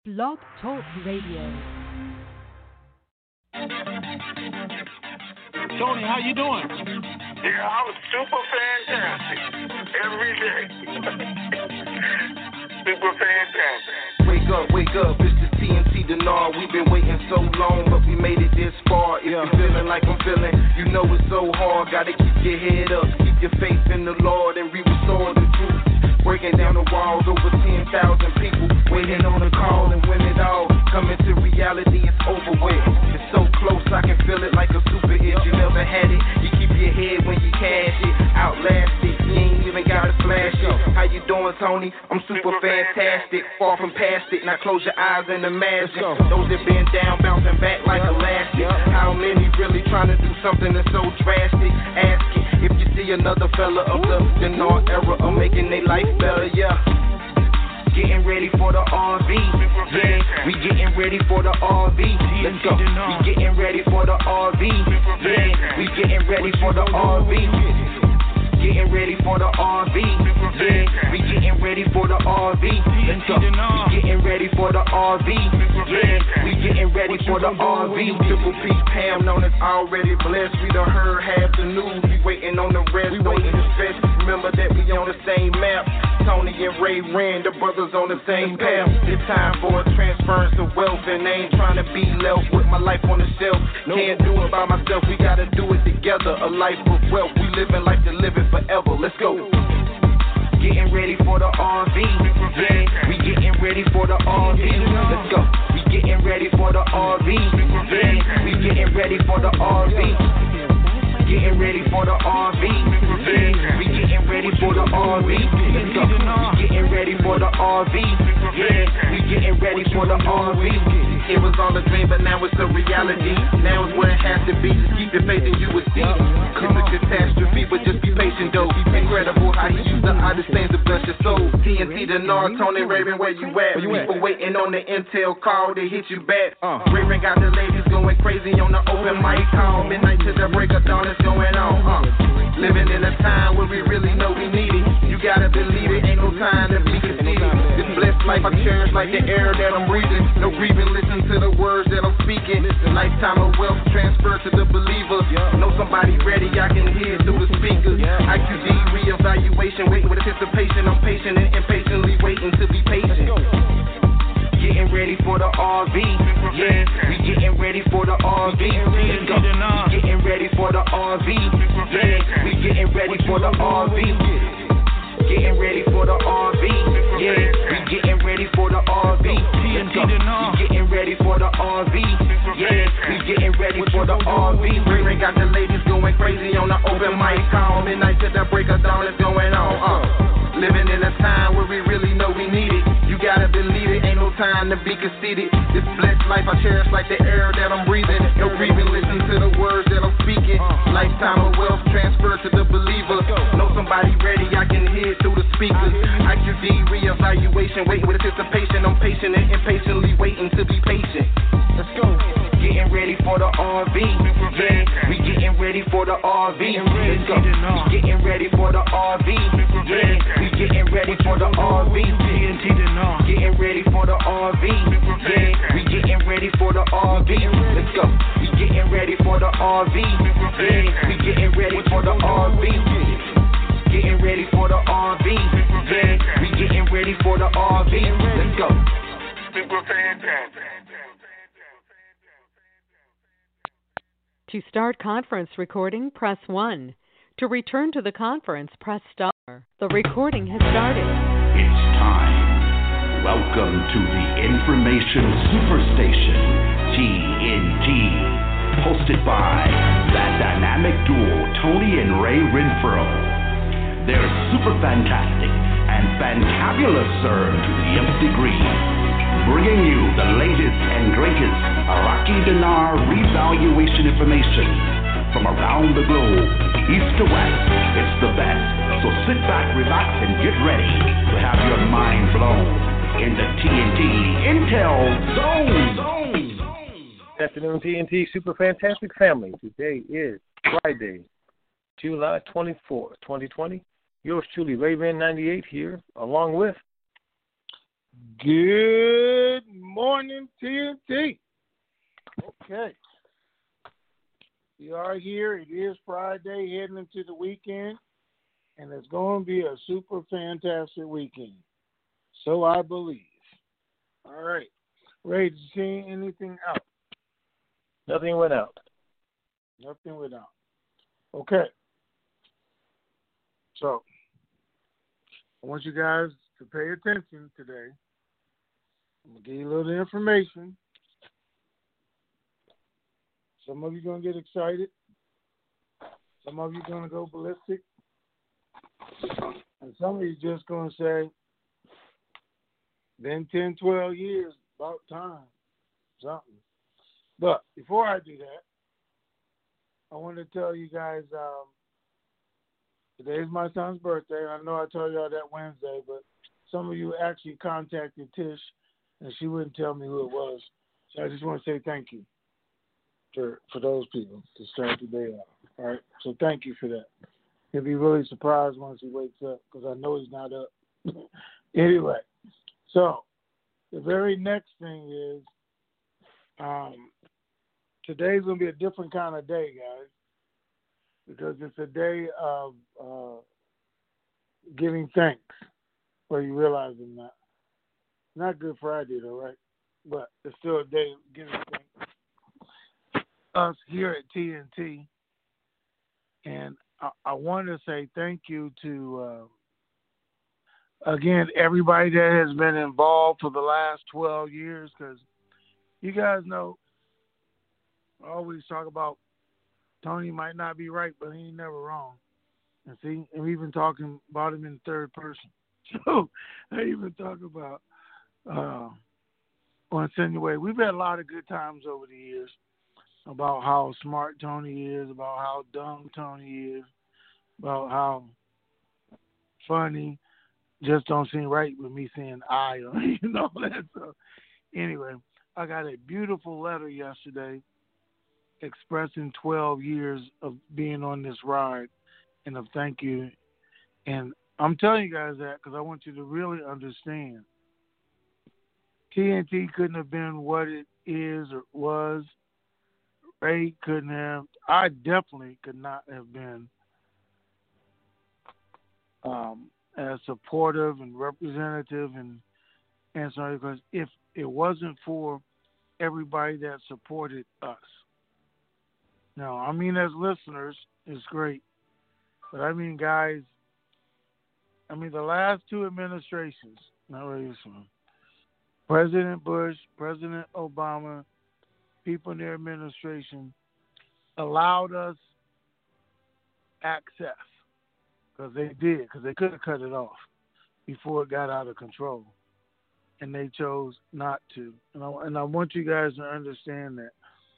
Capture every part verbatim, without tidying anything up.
Blog Talk Radio. Tony, how you doing? Yeah, I'm super fantastic every day. Super fantastic. Wake up, wake up, it's the T N T Denard. We've been waiting so long, but we made it this far. If Yeah. you're feeling like I'm feeling, you know it's so hard. Gotta keep your head up, keep your faith in the Lord, and we restore the truth. Breaking down the walls, over ten thousand people waiting on the call, and when it all coming to reality, it's over with. It's so close, I can feel it like a super hit. You never had it, you keep your head when you cash it. Outlast it, you ain't even gotta flash it. How you doing, Tony? I'm super fantastic, far from past it. Now close your eyes and imagine those that been down, bouncing back like elastic. How many really trying to do something that's so drastic? Ask it if you see another fella of the Denard era of making their life better, yeah. Getting ready for the R V, yeah. We getting ready for the R V. Let's go. We getting ready for the R V, yeah. We getting ready for the R V. Getting ready for the R V, yeah. We getting ready for the R V. Let's go. We getting ready for the R V, yeah. We getting ready for the R V. Triple P Pam known as already blessed. We done heard half the news. We waiting on the rest. We waiting to stress. Remember that we on the same map. Tony and Ray Rand, the brothers on the same path. It's time for a transference of wealth, and I ain't trying to be left with my life on the shelf. Can't do it by myself, we gotta do it together. A life of wealth, we living like to live it forever. Let's go. Getting ready for the R V, yeah. We getting ready for the R V. Let's go. We getting ready for the R V, yeah. We getting ready for the R V. Getting ready for the R V, yeah. We getting ready for the R V. Let's go. We getting ready for the R V, yeah. We getting ready for the R V. It was all a dream, but now it's a reality. Now it's where it has to be. Just keep your faith and you will see. It's a catastrophe, but just be patient though. Incredible how he used the oddest things to bless your soul. T N T, Denard, Tony, Raven, where you at? People waiting on the intel call to hit you back. Raven got the ladies going crazy on the open mic call. Midnight to the break of dawn, it's going on. Uh. Living in a time where we really know we need it. You gotta believe it, ain't no time to be conceited. This blessed life I cherish like the air that I'm breathing. No grieving, listen to the words that I'm speaking. Lifetime of wealth transfer to the believer. Know somebody ready, I can hear it through the speakers. I Q D reevaluation, wait with anticipation. I'm patient and impatiently waiting to be patient. Getting ready for the R V, yeah. We getting ready for the R V. Let's go. We getting ready for the R V, yeah. We getting ready for the R V. Getting ready for the R V, yeah. We getting ready for the R V. Let's go. We getting ready for the R V, yeah. We getting ready for the R V. Ray got the ladies going crazy on the open mic call. Midnight to the break of dawn is going on. Uh. Living in a time where we really know we need it. You gotta believe it, ain't no time to be conceited. This blessed life I cherish like the air that I'm breathing. No grieving, listen to the words that I'm speaking. Lifetime of wealth transfer to the believer. Know somebody ready, I can hear it through the speakers. I Q D reevaluation, wait with anticipation. I'm patient and impatiently waiting to be patient. Let's go. Getting ready for the R V, yeah. We getting ready for the R V. Let's go. We getting ready for the R V, yeah. We getting ready for the R V. Getting ready for the R V, yeah. We getting ready for the R V. Let's go. We getting ready for the R V, yeah. We getting ready for the R V. Getting ready for the R V, yeah. We getting ready for the R V. Let's go. Super fantastic. To start conference recording, press one. To return to the conference, press star. The recording has started. It's time. Welcome to the Information Superstation, T N T. Hosted by that dynamic duo, Tony and Ray Renfro. They're super fantastic and fantabulous, sir, to the nth degree. Bringing you the latest and greatest Iraqi dinar revaluation information from around the globe, east to west. It's the best. So sit back, relax, and get ready to have your mind blown in the T N T Intel Zone. Good afternoon, T N T Super Fantastic family. Today is Friday, July twenty-fourth, twenty twenty. Yours truly, Ray Van ninety-eight here, along with Good morning, T N T. Okay. We are here. It is Friday, heading into the weekend, and it's going to be a super fantastic weekend. So I believe. All right. Ray, did you see anything out? Nothing went out. Nothing went out. Okay. So, I want you guys to pay attention today. I'm going to give you a little information. Some of you are going to get excited. Some of you are going to go ballistic. And some of you are just going to say, been ten, twelve years, about time, something. But before I do that, I want to tell you guys, um, today is my son's birthday. I know I told y'all that Wednesday, but some of you actually contacted Tish, and she wouldn't tell me who it was. So I just want to say thank you for for those people to start the day off. All right? So thank you for that. He'll be really surprised once he wakes up because I know he's not up. Anyway, so the very next thing is um, today's going to be a different kind of day, guys, because it's a day of uh, giving thanks, whether you realize it or not. Not Good Friday, though, right? But it's still a day of giving thanks. Us here at T N T, and I, I want to say thank you to, uh, again, everybody that has been involved for the last twelve years, because you guys know, I always talk about Tony might not be right, but he ain't never wrong. And see, and we've been talking about him in third person. So I even talk about uh, on Insinuate. We've had a lot of good times over the years about how smart Tony is, about how dumb Tony is, about how funny just don't seem right with me saying I, or, you know that. So anyway, I got a beautiful letter yesterday expressing twelve years of being on this ride and of thank you. And I'm telling you guys that because I want you to really understand. T N T couldn't have been what it is or was. Ray couldn't have. I definitely could not have been um, as supportive and representative and and so because if it wasn't for everybody that supported us. Now, I mean, as listeners, it's great. But I mean, guys, I mean, the last two administrations, not really this one, President Bush, President Obama, people in their administration allowed us access because they did, because they could have cut it off before it got out of control. And they chose not to. And I, and I want you guys to understand that.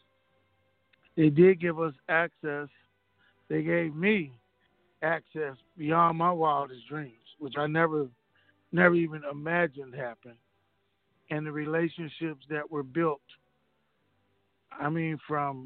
They did give us access. They gave me access beyond my wildest dreams, which I never, never even imagined happened. And the relationships that were built, I mean, from,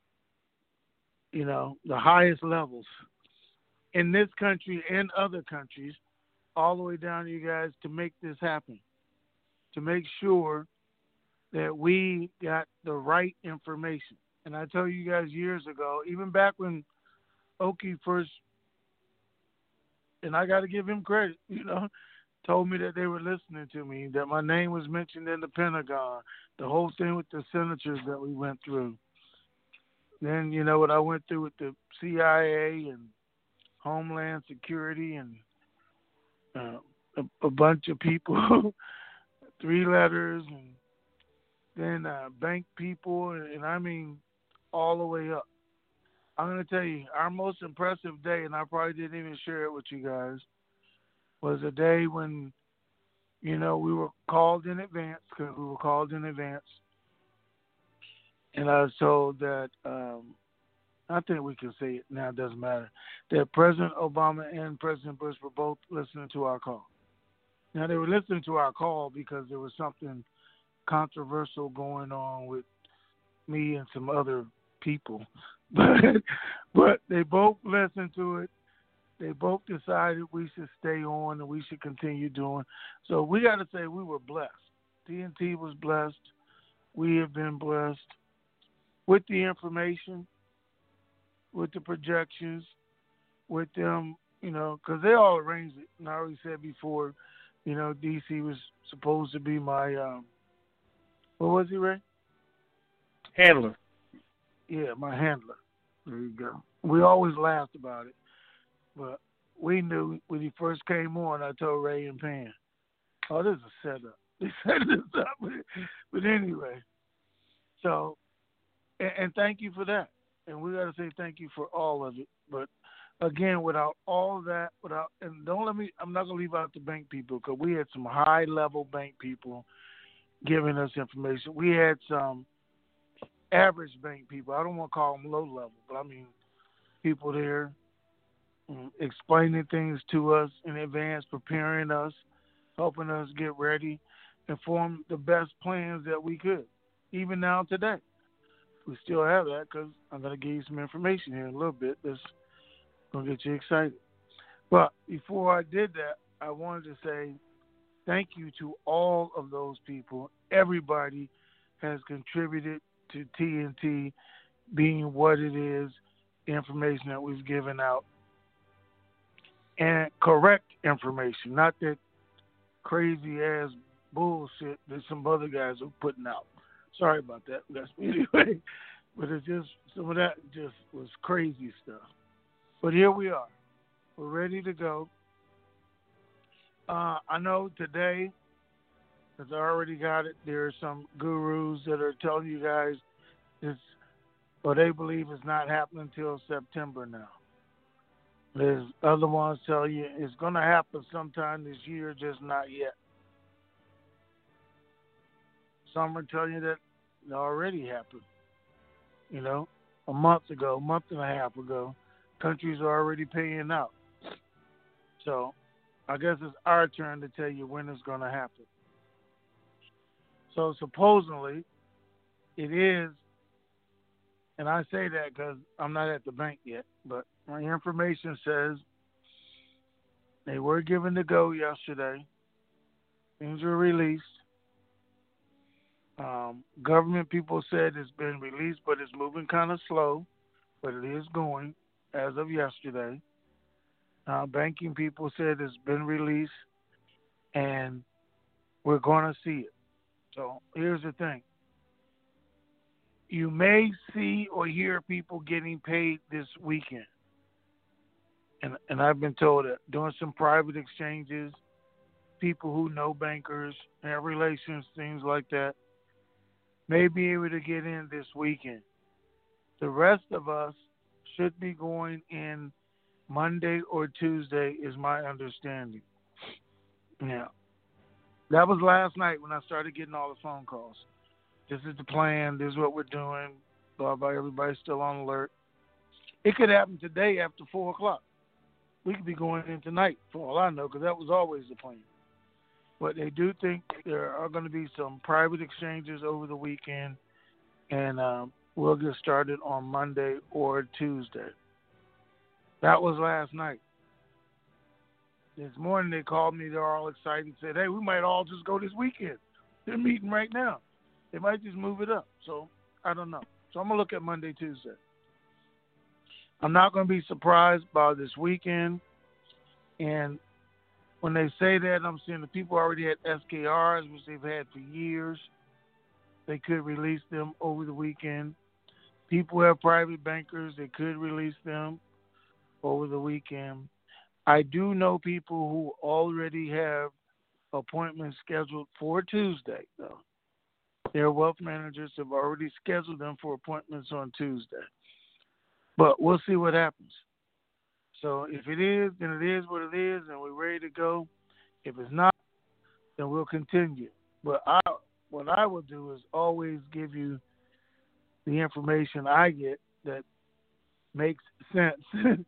you know, the highest levels in this country and other countries, all the way down to you guys to make this happen, to make sure that we got the right information. And I tell you guys years ago, even back when Oki first, and I got to give him credit, you know, told me that they were listening to me, that my name was mentioned in the Pentagon, the whole thing with the senators that we went through. Then, you know, what I went through with the C I A and Homeland Security and uh, a, a bunch of people, three letters, and then uh, bank people, and, and I mean, all the way up. I'm going to tell you, our most impressive day, and I probably didn't even share it with you guys, was a day when, you know, we were called in advance, because we were called in advance. And I was told that, um, I think we can say it now, it doesn't matter, that President Obama and President Bush were both listening to our call. Now, they were listening to our call because there was something controversial going on with me and some other people. But, but they both listened to it, they both decided we should stay on and we should continue doing. So we got to say we were blessed. T N T was blessed. We have been blessed with the information, with the projections, with them, you know, because they all arranged it. And I already said before, you know, D C was supposed to be my, um, what was he, Ray? Handler. Yeah, my handler. There you go. We always laughed about it. But we knew when he first came on, I told Ray and Pan, oh, this is a setup. They set this up. But anyway, so, and, and thank you for that. And we got to say thank you for all of it. But again, without all that, without, and don't let me, I'm not going to leave out the bank people because we had some high level bank people giving us information. We had some average bank people. I don't want to call them low level, but I mean people there um, explaining things to us in advance, preparing us, helping us get ready and form the best plans that we could. Even now today, we still have that because I'm going to give you some information here in a little bit that's going to get you excited. But before I did that, I wanted to say thank you to all of those people. Everybody has contributed to T N T being what it is, the information that we've given out, and correct information, not that crazy ass bullshit that some other guys are putting out. Sorry about that. That's anyway, but it's just some of that just was crazy stuff. But here we are. We're ready to go. Uh, I know today, because I already got it, there are some gurus that are telling you guys this, what they believe is not happening until September now. There's other ones tell you it's going to happen sometime this year, just not yet. Some are telling you that it already happened. You know, a month ago, a month and a half ago, countries are already paying out. So I guess it's our turn to tell you when it's going to happen. So supposedly it is, and I say that because I'm not at the bank yet, but my information says they were given the go yesterday. Things were released. Um, government people said it's been released, but it's moving kind of slow, but it is going as of yesterday. Uh, banking people said it's been released, and we're going to see it. So here's the thing. You may see or hear people getting paid this weekend. And and I've been told that doing some private exchanges, people who know bankers, have relations, things like that, may be able to get in this weekend. The rest of us should be going in Monday or Tuesday is my understanding. Now, that was last night when I started getting all the phone calls. This is the plan. This is what we're doing. Blah, blah. Everybody's still on alert. It could happen today after four o'clock. We could be going in tonight, for all I know, because that was always the plan. But they do think there are going to be some private exchanges over the weekend, and um, we'll get started on Monday or Tuesday. That was last night. This morning they called me. They're all excited and said, hey, we might all just go this weekend. They're meeting right now. They might just move it up. So I don't know. So I'm going to look at Monday, Tuesday. I'm not going to be surprised by this weekend. And when they say that, I'm seeing the people already had S K Rs, which they've had for years. They could release them over the weekend. People have private bankers. They could release them over the weekend. I do know people who already have appointments scheduled for Tuesday, though. Their wealth managers have already scheduled them for appointments on Tuesday. But we'll see what happens. So if it is, then it is what it is, and we're ready to go. If it's not, then we'll continue. But I, what I will do is always give you the information I get that makes sense.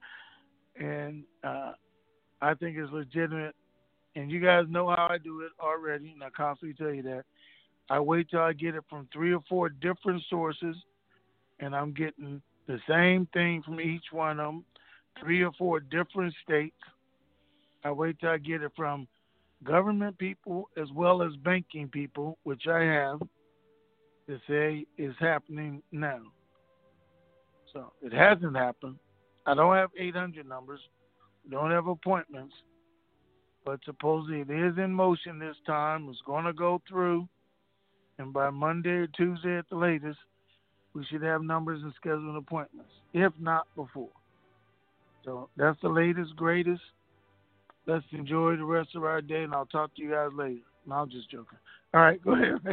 and uh, I think it's legitimate. And you guys know how I do it already, and I constantly tell you that. I wait till I get it from three or four different sources, and I'm getting the same thing from each one of them three or four different states. I wait till I get it from government people as well as banking people, which I have, to say is happening now. So it hasn't happened. I don't have eight hundred numbers, don't have appointments, but supposedly it is in motion this time. It's going to go through, and by Monday or Tuesday at the latest, we should have numbers and scheduled appointments, if not before. So that's the latest, greatest. Let's enjoy the rest of our day, and I'll talk to you guys later. No, I'm just joking. All right, go ahead.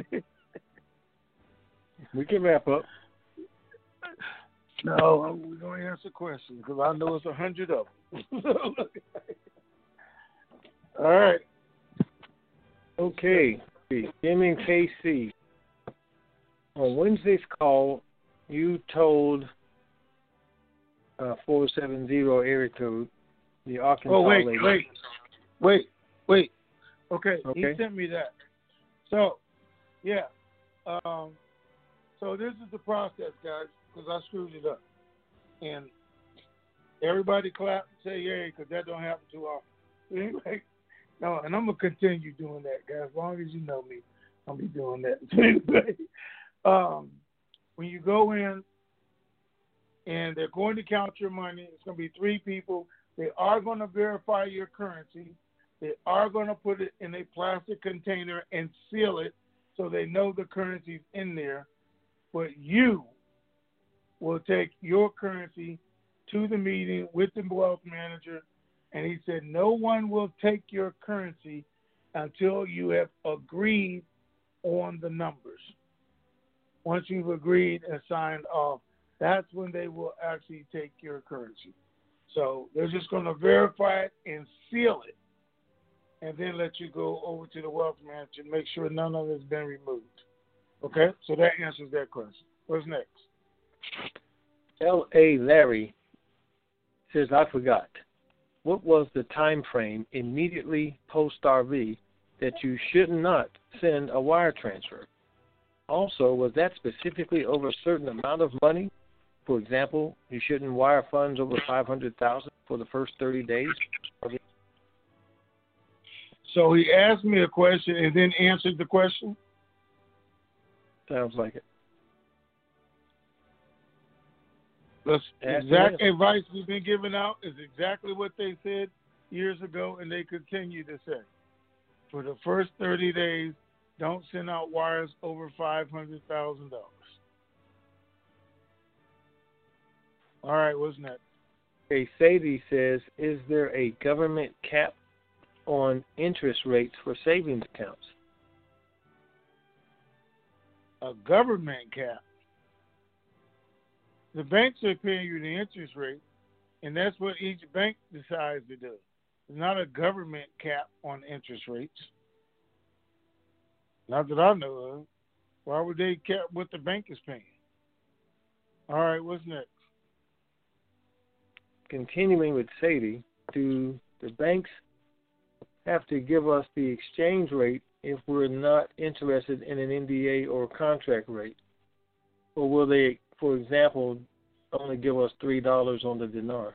We can wrap up. No, we're going to answer questions because I know it's a hundred of them. All right. Okay. Jimmy K C. On Wednesday's call, you told uh, four seven zero area code, the Arkansas Oh, wait, lady. wait, wait, wait. Okay, Okay. he sent me that. So, yeah. Um, so this is the process, guys, because I screwed it up. And everybody clap and say yay, because that don't happen too often. Anyway, no, and I'm going to continue doing that, guys. As long as you know me, I'll be doing that. Anyway, um, when you go in and they're going to count your money, it's going to be three people. They are going to verify your currency. They are going to put it in a plastic container and seal it so they know the currency's in there. But you will take your currency to the meeting with the wealth manager, and he said no one will take your currency until you have agreed on the numbers. Once you've agreed and signed off, that's when they will actually take your currency. So they're just going to verify it and seal it, and then let you go over to the wealth manager and make sure none of it has been removed. Okay? So that answers that question. What's next? L A Larry says, I forgot. What was the time frame immediately post-R V that you should not send a wire transfer? Also, was that specifically over a certain amount of money? For example, you shouldn't wire funds over five hundred thousand dollars for the first thirty days? So he asked me a question and then answered the question? Sounds like it. The Ask exact me. advice we've been giving out is exactly what they said years ago, and they continue to say. For the first thirty days, don't send out wires over five hundred thousand dollars. All right, what's next? Okay, Sadie says, is there a government cap on interest rates for savings accounts? A government cap. The banks are paying you the interest rate, and that's what each bank decides to do. There's not a government cap on interest rates. Not that I know of. Why would they cap what the bank is paying? All right, what's next? Continuing with Sadie, do the banks have to give us the exchange rate if we're not interested in an N D A or contract rate? Or will they, for example, only give us three dollars on the dinar?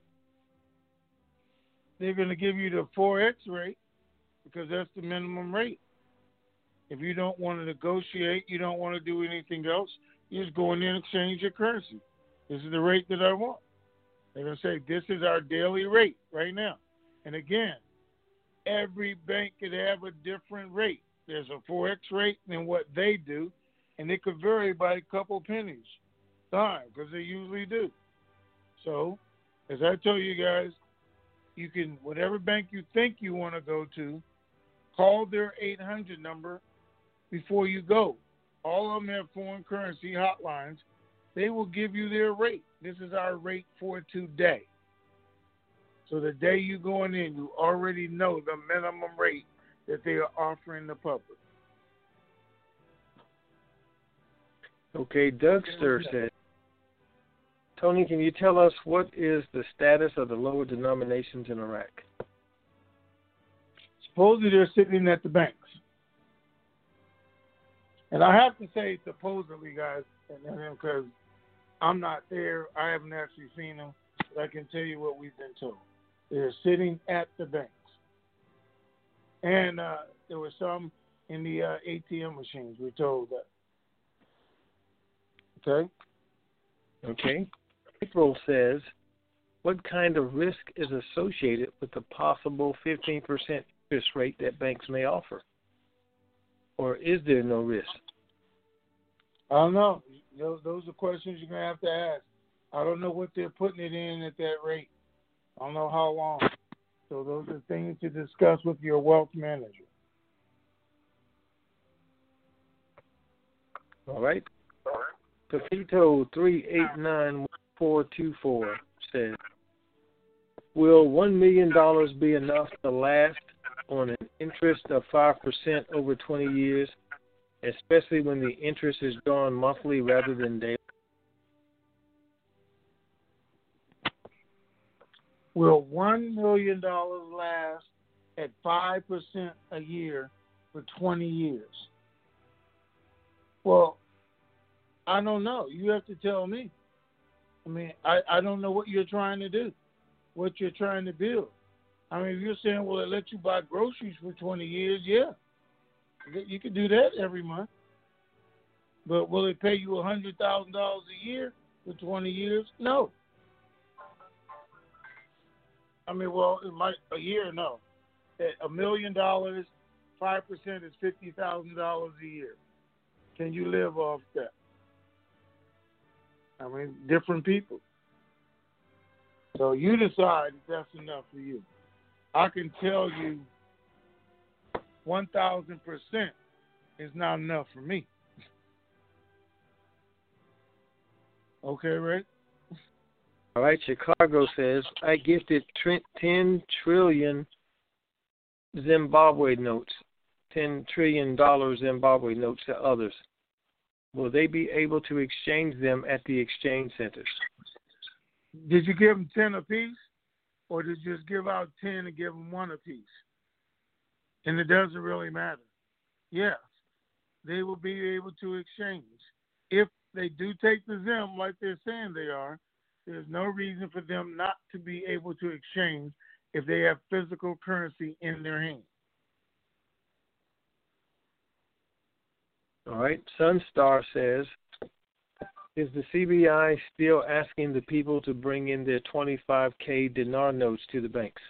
They're going to give you the four X rate because that's the minimum rate. If you don't want to negotiate, you don't want to do anything else, you just go in there and exchange your currency. This is the rate that I want. They're going to say, this is our daily rate right now. And again, every bank could have a different rate. There's a four X rate than what they do, and it could vary by a couple pennies. Time, because they usually do. So, as I told you guys, you can, whatever bank you think you want to go to, call their eight hundred number before you go. All of them have foreign currency hotlines. They will give you their rate. This is our rate for today. So the day you're going in, you already know the minimum rate that they are offering the public. Okay, Doug Stir said, Tony, can you tell us what is the status of the lower denominations in Iraq? Supposedly they're sitting at the banks. And I have to say supposedly, guys, because I'm not there. I haven't actually seen them. but I can tell you what we've been told. They're sitting at the banks. And uh, there were some in the uh, A T M machines, we're told that. Okay? Okay. April says, what kind of risk is associated with the possible fifteen percent interest rate that banks may offer? Or is there no risk? I don't know. Those, those are questions you're going to have to ask. I don't know what they're putting it in at that rate. I don't know how long. So those are things to discuss with your wealth manager. All right. Pepito three eight nine four two four says, will one million dollars be enough to last on an interest of five percent over twenty years, especially when the interest is drawn monthly rather than daily? Will one million dollars last at five percent a year for twenty years? Well, I don't know. You have to tell me. I mean, I, I don't know what you're trying to do, what you're trying to build. I mean, if you're saying, well, it let you buy groceries for twenty years, yeah. You could do that every month. But will it pay you one hundred thousand dollars a year for twenty years? No. I mean, well, it might a year, no. A million dollars, five percent is fifty thousand dollars a year. Can you live off that? I mean, different people. So you decide if that's enough for you. I can tell you one thousand percent is not enough for me. Okay, Rick? All right, Chicago says, I gifted ten trillion Zimbabwe notes, ten trillion dollars Zimbabwe notes to others. Will they be able to exchange them at the exchange centers? Did you give them ten apiece, or did you just give out ten and give them one apiece? And it doesn't really matter. Yes, they will be able to exchange. If they do take the Zim like they're saying they are, there's no reason for them not to be able to exchange if they have physical currency in their hand. All right. Sunstar says, is the C B I still asking the people to bring in their twenty-five K dinar notes to the banks?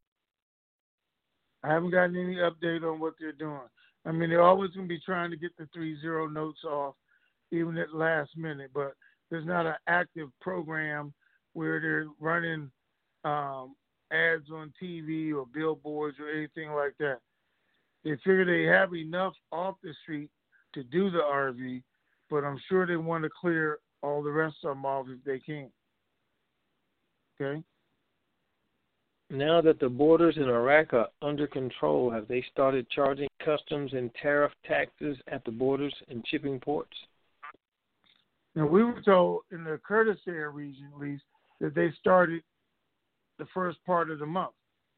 I haven't gotten any update on what they're doing. I mean, they're always going to be trying to get the three zero notes off, even at the last minute, but there's not an active program where they're running um, ads on T V or billboards or anything like that. They figure they have enough off the street to do the R V, but I'm sure they want to clear all the rest of them off if they can. Okay? Now that the borders in Iraq are under control, have they started charging customs and tariff taxes at the borders and shipping ports? Now, we were told in the Kurdistan region, at least, that they started the first part of the month.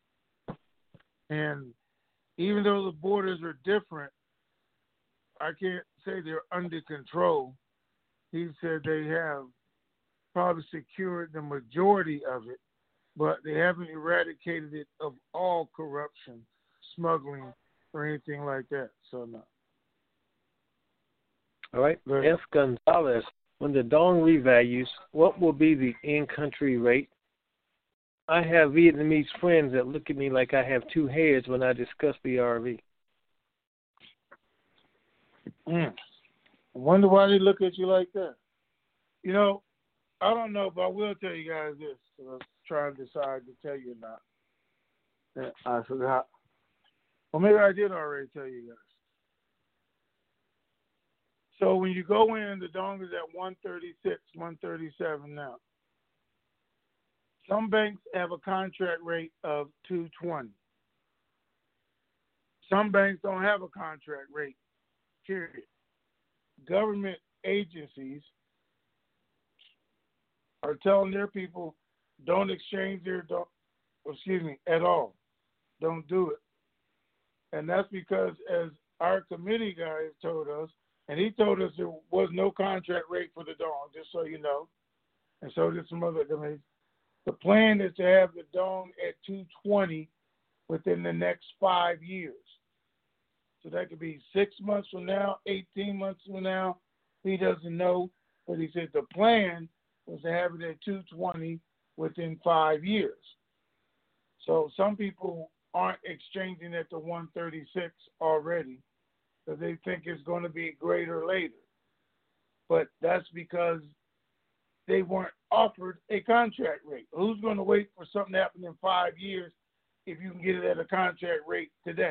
And even though the borders are different, I can't say they're under control. He said they have probably secured the majority of it, but they haven't eradicated it of all corruption, smuggling, or anything like that. So, no. All right. F. Gonzalez, when the dong revalues, what will be the in-country rate? I have Vietnamese friends that look at me like I have two heads when I discuss the R V. Mm. I wonder why they look at you like that. You know, I don't know, but I will tell you guys this. I was trying to decide to tell you or not. I forgot. Well, maybe I did already tell you guys. So when you go in, the dong is at one thirty-six, one thirty-seven now. Some banks have a contract rate of two twenty. Some banks don't have a contract rate, period. Government agencies are telling their people, don't exchange their, don't, excuse me, at all. Don't do it. And that's because, as our committee guy told us, and he told us there was no contract rate for the dong, just so you know, and so did some other committees. The plan is to have the Dong at two twenty within the next five years. So that could be six months from now, eighteen months from now. He doesn't know, but he said the plan was to have it at two twenty within five years. So some people aren't exchanging at the one thirty-six already because they think it's going to be greater later. But that's because they weren't offered a contract rate. Who's going to wait for something to happen in five years if you can get it at a contract rate today?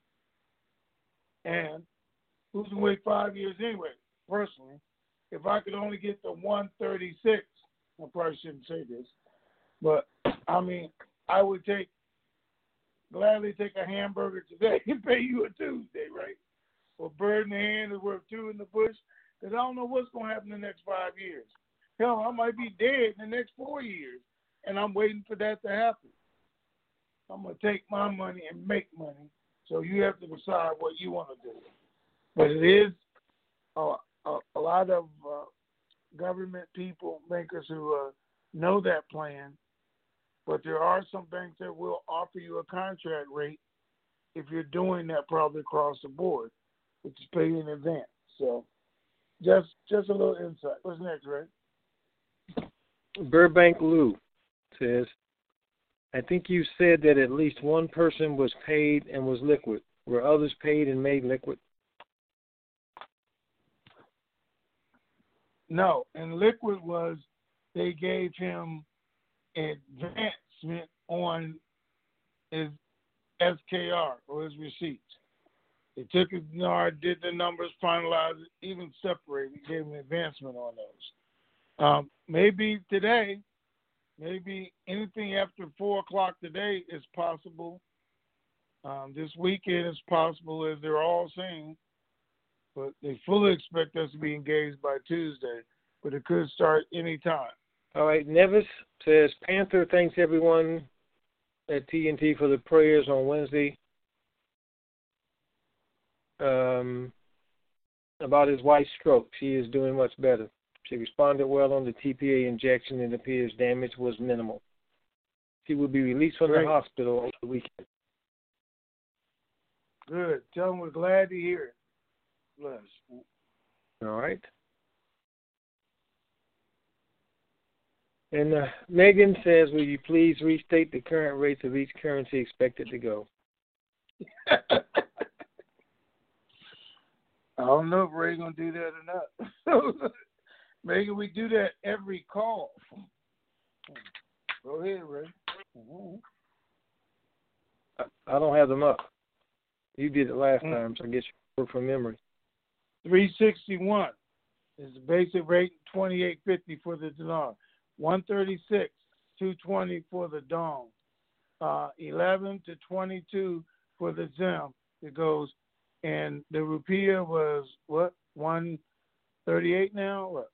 And who's going to wait five years anyway? Personally, if I could only get the one thirty-six, I probably shouldn't say this, but I mean, I would take gladly take a hamburger today and pay you a Tuesday, right? Well, bird in the hand is worth two in the bush, because I don't know what's going to happen in the next five years. Hell, I might be dead in the next four years, and I'm waiting for that to happen. I'm going to take my money and make money, so you have to decide what you want to do. But it is a, a, a lot of uh, government people, bankers who uh, know that plan, but there are some banks that will offer you a contract rate if you're doing that probably across the board, which is paid in advance. So just just a little insight. What's next, Ray? Burbank Lou says, I think you said that at least one person was paid and was liquid. Were others paid and made liquid? No, and liquid was they gave him advancement on his S K R or his receipts. They took his N A R, did the numbers, finalized it, even separated, gave him advancement on those. Um, maybe today, maybe anything after four o'clock today is possible. Um, this weekend is possible, as they're all saying, but they fully expect us to be engaged by Tuesday, but it could start any time. All right, Nevis says, Panther thanks everyone at T N T for the prayers on Wednesday um, about his wife's stroke. She is doing much better. She responded well on the T P A injection and appears damage was minimal. She will be released from Great. the hospital over the weekend. Good. Tell them we're glad to hear it. Bless. All right. And uh, Megan says, will you please restate the current rates of each currency expected to go? I don't know if Ray's going to do that or not. Maybe we do that every call. Go ahead, Ray. Mm-hmm. I, I don't have them up. You did it last mm-hmm. time, so I guess you work from memory. three sixty-one is the basic rate, twenty-eight fifty for the dinar. one thirty-six, two twenty for the dong. Uh, eleven to twenty-two for the zim. It goes, and the rupiah was what? one thirty-eight now? What?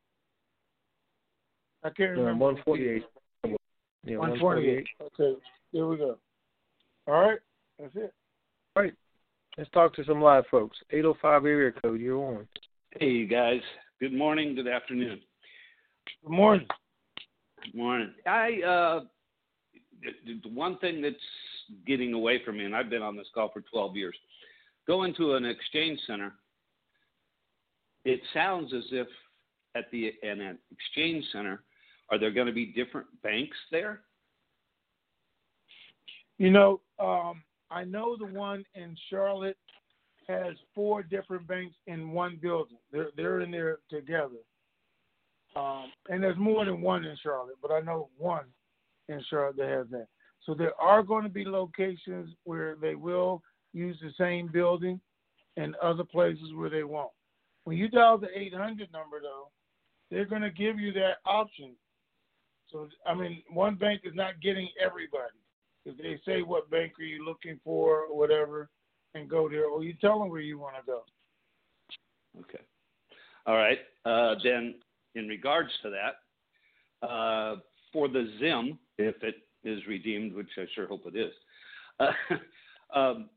I can't remember. Uh, one forty-eight. Yeah, one forty-eight. Okay, here we go. All right, that's it. All right, let's talk to some live folks. eight oh five area code, you're on. Hey, you guys. Good morning, good afternoon. Good morning. Good morning. I, uh, the, the one thing that's getting away from me, and I've been on this call for twelve years, going to an exchange center, it sounds as if at the in an exchange center, are there going to be different banks there? You know, um, I know the one in Charlotte has four different banks in one building. They're they're in there together. Um, and there's more than one in Charlotte, but I know one in Charlotte that has that. So there are going to be locations where they will use the same building and other places where they won't. When you dial the eight hundred number, though, they're going to give you that option. So, I mean, one bank is not getting everybody. If they say what bank are you looking for or whatever, and go there, or you tell them where you want to go. Okay. All right. Uh, then in regards to that, uh, for the zim, if it is redeemed, which I sure hope it is, uh, um,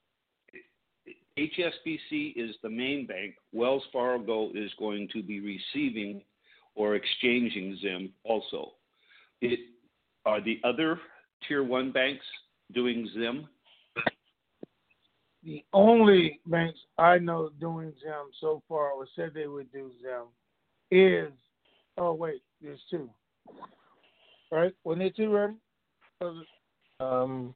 H S B C is the main bank. Wells Fargo is going to be receiving or exchanging zim also. It are the other tier one banks doing Zim? The only banks I know doing Zim so far, or said they would do Zim, is, oh, wait, there's two. Right? Wasn't there two, Reverend? Um,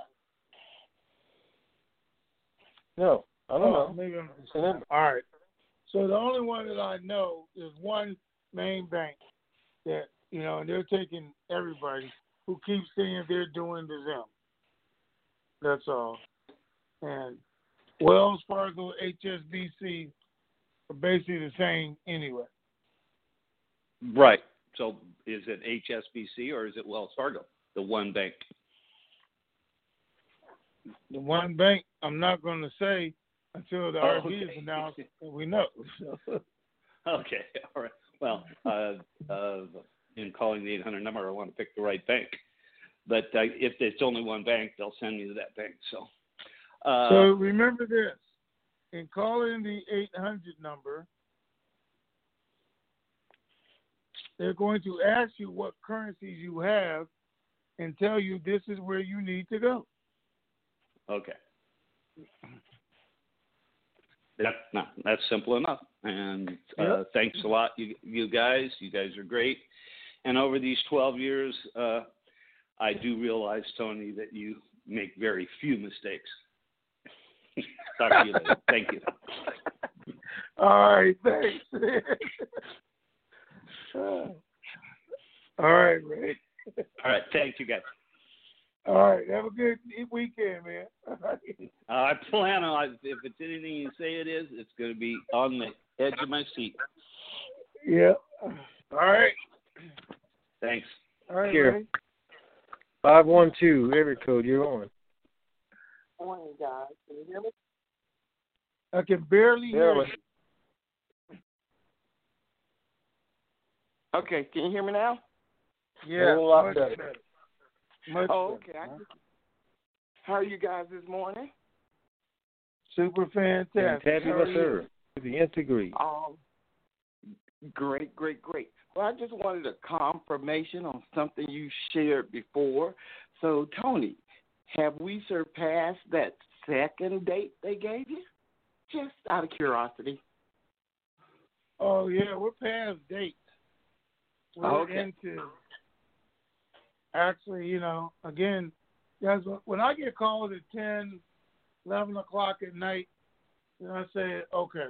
no, I don't oh, know. Maybe I'm All right. So the only one that I know is one main bank that, you know, and they're taking everybody who keeps saying they're doing the Zim. That's all. And Wells Fargo, H S B C are basically the same anyway. Right. So is it H S B C or is it Wells Fargo, the one bank? The one bank, I'm not going to say until the Oh, R B okay. is announced and we know. Okay. All right. Well, uh, uh, in calling the eight hundred number, I want to pick the right bank. But uh, if it's only one bank, they'll send me to that bank. So, uh, so remember this. In calling the eight hundred number, they're going to ask you what currencies you have and tell you this is where you need to go. okay. That, no, that's simple enough. And uh, Yep. thanks a lot, you, you guys. You guys are great. And over these twelve years, uh, I do realize, Tony, that you make very few mistakes. Talk to you later. Thank you. All right, thanks. All right, Ray. All right. Thank you, guys. All right, have a good weekend, man. Uh, I plan on, if it's anything you say it is, it's going to be on the edge of my seat. Yeah. All right. Thanks. All right, Here. Ray. five one two, area code, you're on. Morning, guys. Can you hear me? I can barely hear Barely. you. Okay, can you hear me now? Yeah, A whole lot much better. better. Much Oh, better. okay. I just, how are you guys this morning? Super fantastic. How are Fabulous, you? sir. To the nth degree. Um, great, great, great. Well, I just wanted a confirmation on something you shared before. So, Tony, have we surpassed that second date they gave you? Just out of curiosity. Oh, yeah, we're past date. We're Okay. into, actually, you know, again, guys, when I get called at ten, eleven o'clock at night, then I say, okay,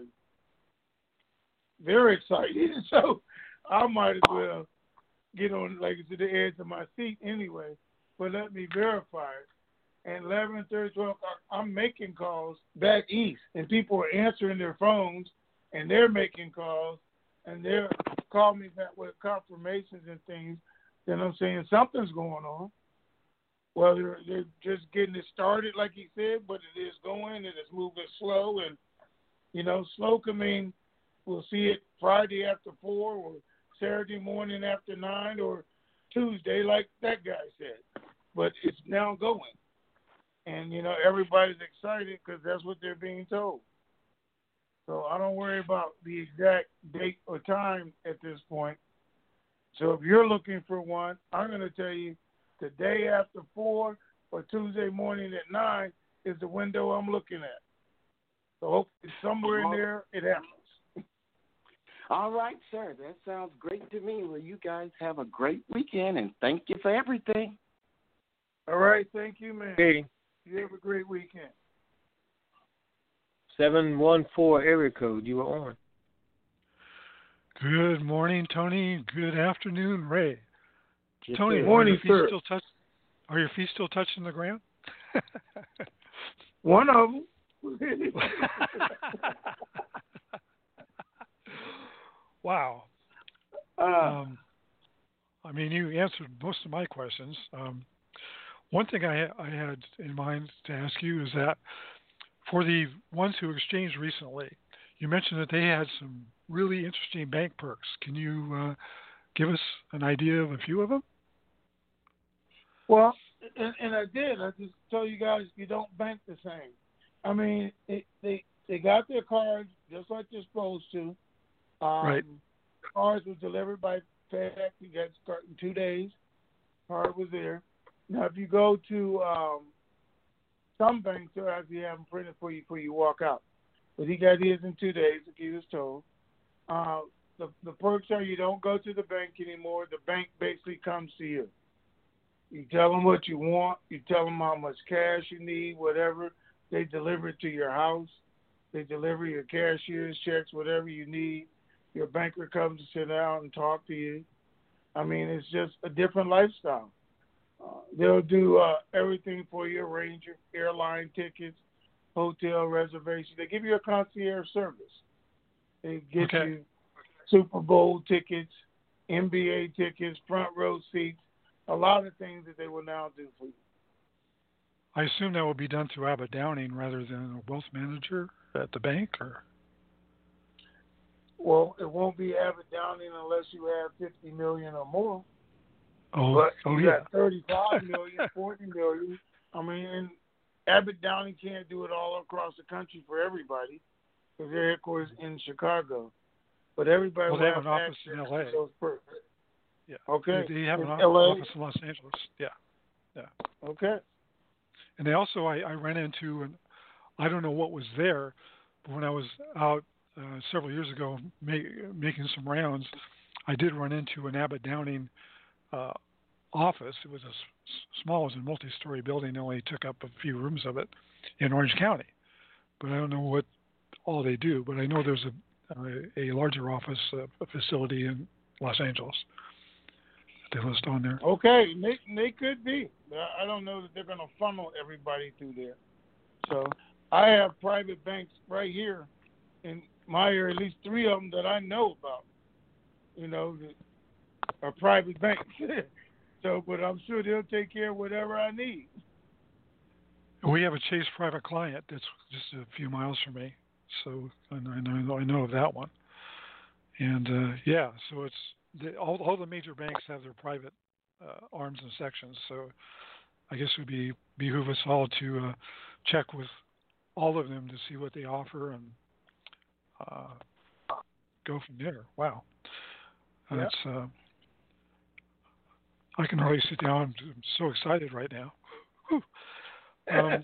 very excited. So I might as well get on, like, to the edge of my seat anyway, but let me verify it. And eleven thirty, twelve o'clock, I'm making calls back east, and people are answering their phones, and they're making calls, and they're calling me back with confirmations and things. Then I'm saying something's going on. Well, they're, they're just getting it started, like he said, but it is going, and it's moving slow. And, you know, slow can mean we'll see it Friday after four or Saturday morning after nine or Tuesday, like that guy said. But it's now going. And, you know, everybody's excited because that's what they're being told. So I don't worry about the exact date or time at this point. So if you're looking for one, I'm going to tell you the day after four or Tuesday morning at nine is the window I'm looking at. So hopefully somewhere in there it happens. All right, sir. That sounds great to me. Well, you guys have a great weekend, and thank you for everything. All right. Thank you, man. Okay. You have a great weekend. seven one four, area code, you are on. Good morning, Tony. Good afternoon, Ray. Yes, Tony, sir. are Morning, your feet sir. still touch? Are your feet still touching the ground? One of them. Wow. uh, Um, I mean, you answered most of my questions. Um, one thing I, I had in mind to ask you is that for the ones who exchanged recently, you mentioned that they had some really interesting bank perks. Can you uh, give us an idea of a few of them? Well, and, and I did. I just told you guys you don't bank the same. I mean, it, they they got their cards just like they're supposed to. Um, Right. Cards were delivered by FedEx. You got to start in two days. Card was there. Now, if you go to um, some banks, they'll actually have them printed for you before you walk out. But he got his in two days, like he was told. Uh, the, the perks are you don't go to the bank anymore. The bank basically comes to you. You tell them what you want. You tell them how much cash you need, whatever. They deliver it to your house. They deliver your cashiers, checks, whatever you need. Your banker comes to sit down and talk to you. I mean, it's just a different lifestyle. Uh, they'll do uh, everything for you, arrange your airline tickets, hotel reservations. They give you a concierge service. They get okay. you Super Bowl tickets, N B A tickets, front row seats, a lot of things that they will now do for you. I assume that will be done through Abbott Downing rather than a wealth manager at the bank, or? Well, it won't be Abbott Downing unless you have fifty million or more. Oh, but oh you yeah. got thirty-five million, forty million. I mean, and Abbott Downing can't do it all across the country for everybody because their headquarters in Chicago. But everybody well, will they have have an office access in L A. to those perks. Yeah. Okay. They, they have in an L A. office in Los Angeles. Yeah. Yeah. Okay. And they also, I, I ran into, and I don't know what was there, but when I was out uh, several years ago make, making some rounds, I did run into an Abbott Downing uh, office. It was a s- small, it was a multi-story building, only took up a few rooms of it in Orange County. But I don't know what all they do, but I know there's a, a, a larger office uh, a facility in Los Angeles that they list on there. Okay, they, they could be. I don't know that they're going to funnel everybody through there. So I have private banks right here in my area, at least three of them that I know about, you know, that are private banks. So, but I'm sure they'll take care of whatever I need. We have a Chase private client that's just a few miles from me, so and I know I know of that one. And uh, yeah, so it's the, all all the major banks have their private uh, arms and sections. So I guess it would be behoove us all to uh, check with all of them to see what they offer and uh, go from there. Wow, Yep. that's uh, I can hardly sit down. I'm so excited right now. Whew. Um,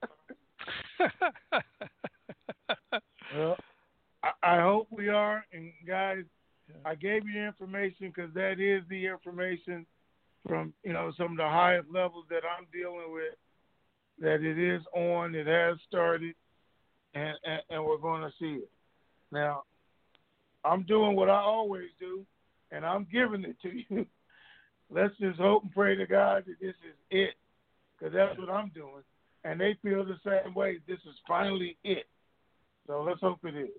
well, I, I hope we are. And guys, yeah. I gave you the information because that is the information from, you know, some of the highest levels that I'm dealing with, that it is on, it has started, and, and, and we're going to see it. Now, I'm doing what I always do, and I'm giving it to you. Let's just hope and pray to God that this is it, because that's what I'm doing. And they feel the same way. This is finally it. So let's hope it is.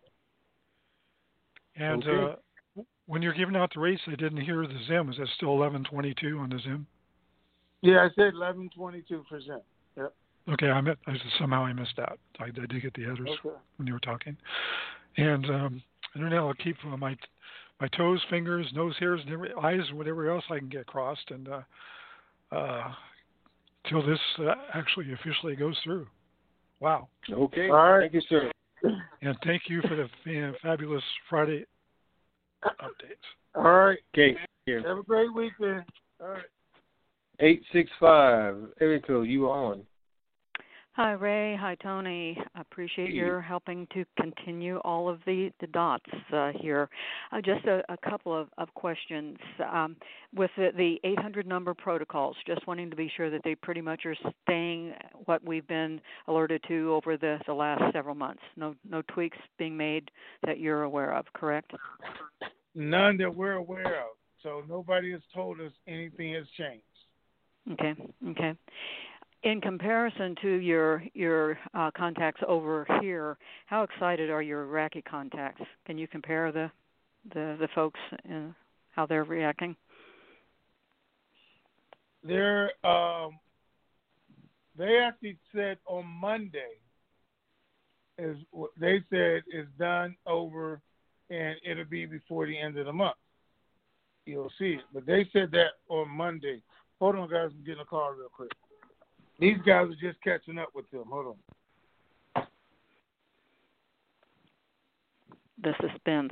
And okay. uh, when you're giving out the rates, I didn't hear the Zim. Is that still eleven twenty-two on the Zim? Yeah, I said eleven twenty-two percent. Yep. Okay, I, met, I somehow I missed that. I, I did get the headers okay. when you were talking. And um, I don't know. I'll keep uh, my my toes, fingers, nose hairs, and every, eyes, and whatever else I can get crossed, and uh, uh, till this uh, actually officially goes through. Wow. Okay. All right. Thank you, sir. And thank you for the uh, fabulous Friday updates. All right. Okay. Here. Have a great weekend. All right. eight six five. Erico, you on. Hi, Ray. Hi, Tony. I appreciate Hey. your helping to continue all of the, the dots uh, here. Uh, just a, a couple of, of questions. Um, with the, the eight hundred number protocols, just wanting to be sure that they pretty much are staying what we've been alerted to over the, the last several months. No, no tweaks being made that you're aware of, correct? None that we're aware of. So nobody has told us anything has changed. Okay, okay. In comparison to your your uh, contacts over here, how excited are your Iraqi contacts? Can you compare the the, the folks and how they're reacting? They're um, they actually said on Monday is what they said is done over, and it'll be before the end of the month. You'll see it, but they said that on Monday. Hold on, guys, I'm getting a call real quick. These guys are just catching up with them. Hold on. The suspense.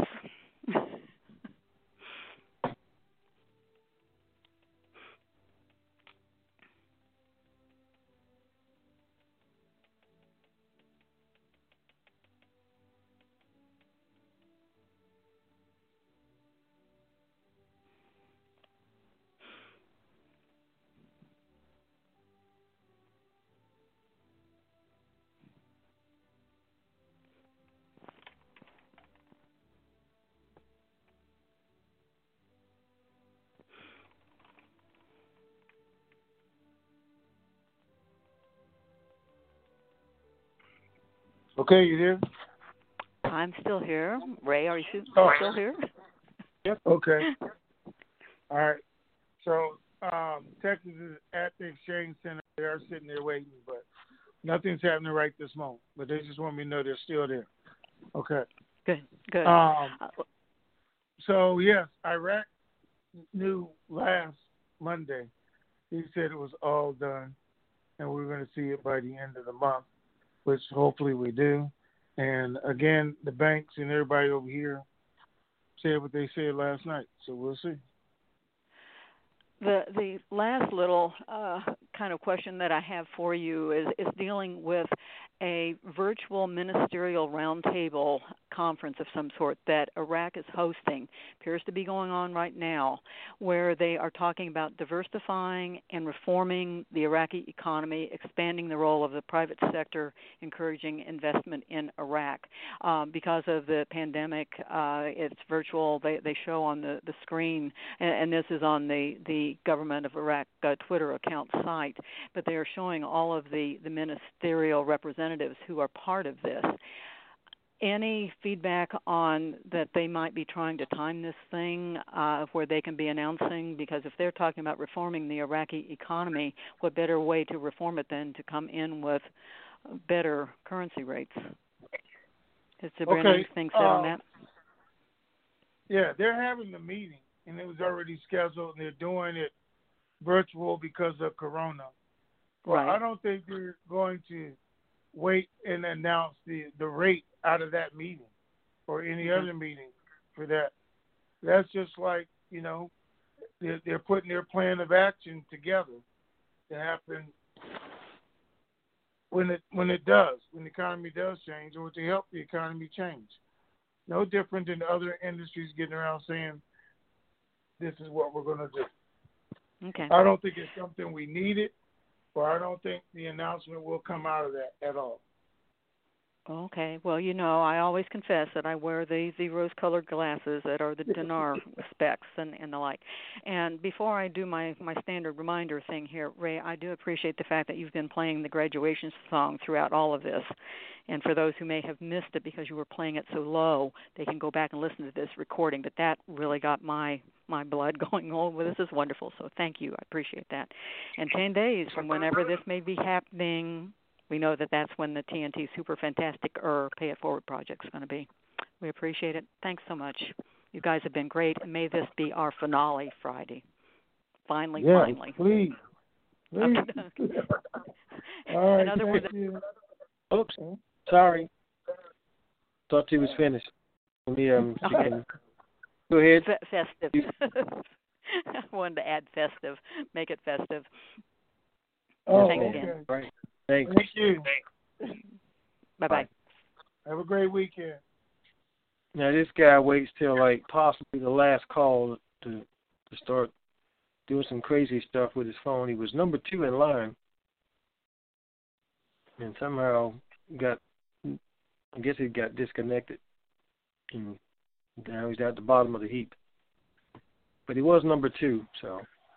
Okay, you there? I'm still here. Ray, are you Oh. still here? Yep. Okay. All right. So um, Texas is at the Exchange Center. They are sitting there waiting, but nothing's happening right this moment. But they just want me to know they're still there. Okay. Good, good. Um, so, yes, Iraq knew last Monday. He said it was all done, and we we're going to see it by the end of the month, which hopefully we do. And, again, the banks and everybody over here said what they said last night, so we'll see. The the last little uh, kind of question that I have for you is, is dealing with a virtual ministerial roundtable conference of some sort that Iraq is hosting, appears to be going on right now, where they are talking about diversifying and reforming the Iraqi economy, expanding the role of the private sector, encouraging investment in Iraq. Um, because of the pandemic, uh, it's virtual. They, they show on the, the screen, and, and this is on the, the government of Iraq uh, Twitter account site, but they are showing all of the, the ministerial representatives who are part of this. Any feedback on that they might be trying to time this thing uh, where they can be announcing, because if they're talking about reforming the Iraqi economy, what better way to reform it than to come in with better currency rates? Is there okay. anything said um, on that? Yeah, they're having the meeting, and it was already scheduled, and they're doing it virtual because of Corona. Well, right. I don't think they're going to wait and announce the, the rate out of that meeting or any mm-hmm. other meeting for that. That's just like, you know, they're, they're putting their plan of action together to happen when it when it does, when the economy does change, or to help the economy change. No different than other industries getting around saying, this is what we're going to do. Okay. I don't think it's something we needed, or I don't think the announcement will come out of that at all. Okay. Well, you know, I always confess that I wear the, the rose-colored glasses that are the dinar specs and, and the like. And before I do my, my standard reminder thing here, Ray, I do appreciate the fact that you've been playing the graduation song throughout all of this. And for those who may have missed it because you were playing it so low, they can go back and listen to this recording. But that really got my my blood going, oh, well, this is wonderful. So thank you. I appreciate that. And ten days from whenever this may be happening, we know that that's when the T N T Super Fantastic or Pay It Forward project is going to be. We appreciate it. Thanks so much. You guys have been great, and may this be our finale Friday. Finally, yeah, finally. please. please. Okay. All right, Another thank one. you. Oops, sorry. Thought he was finished. Let me um. Okay. Can... Go ahead. F- festive. I wanted to add festive. Make it festive. Oh, Thanks okay. again. Right. Thanks. Thank you. Bye-bye. Have a great weekend. Now, this guy waits till, like, possibly the last call to to start doing some crazy stuff with his phone. He was number two in line and somehow got, I guess he got disconnected. And now he's at the bottom of the heap. But he was number two, so.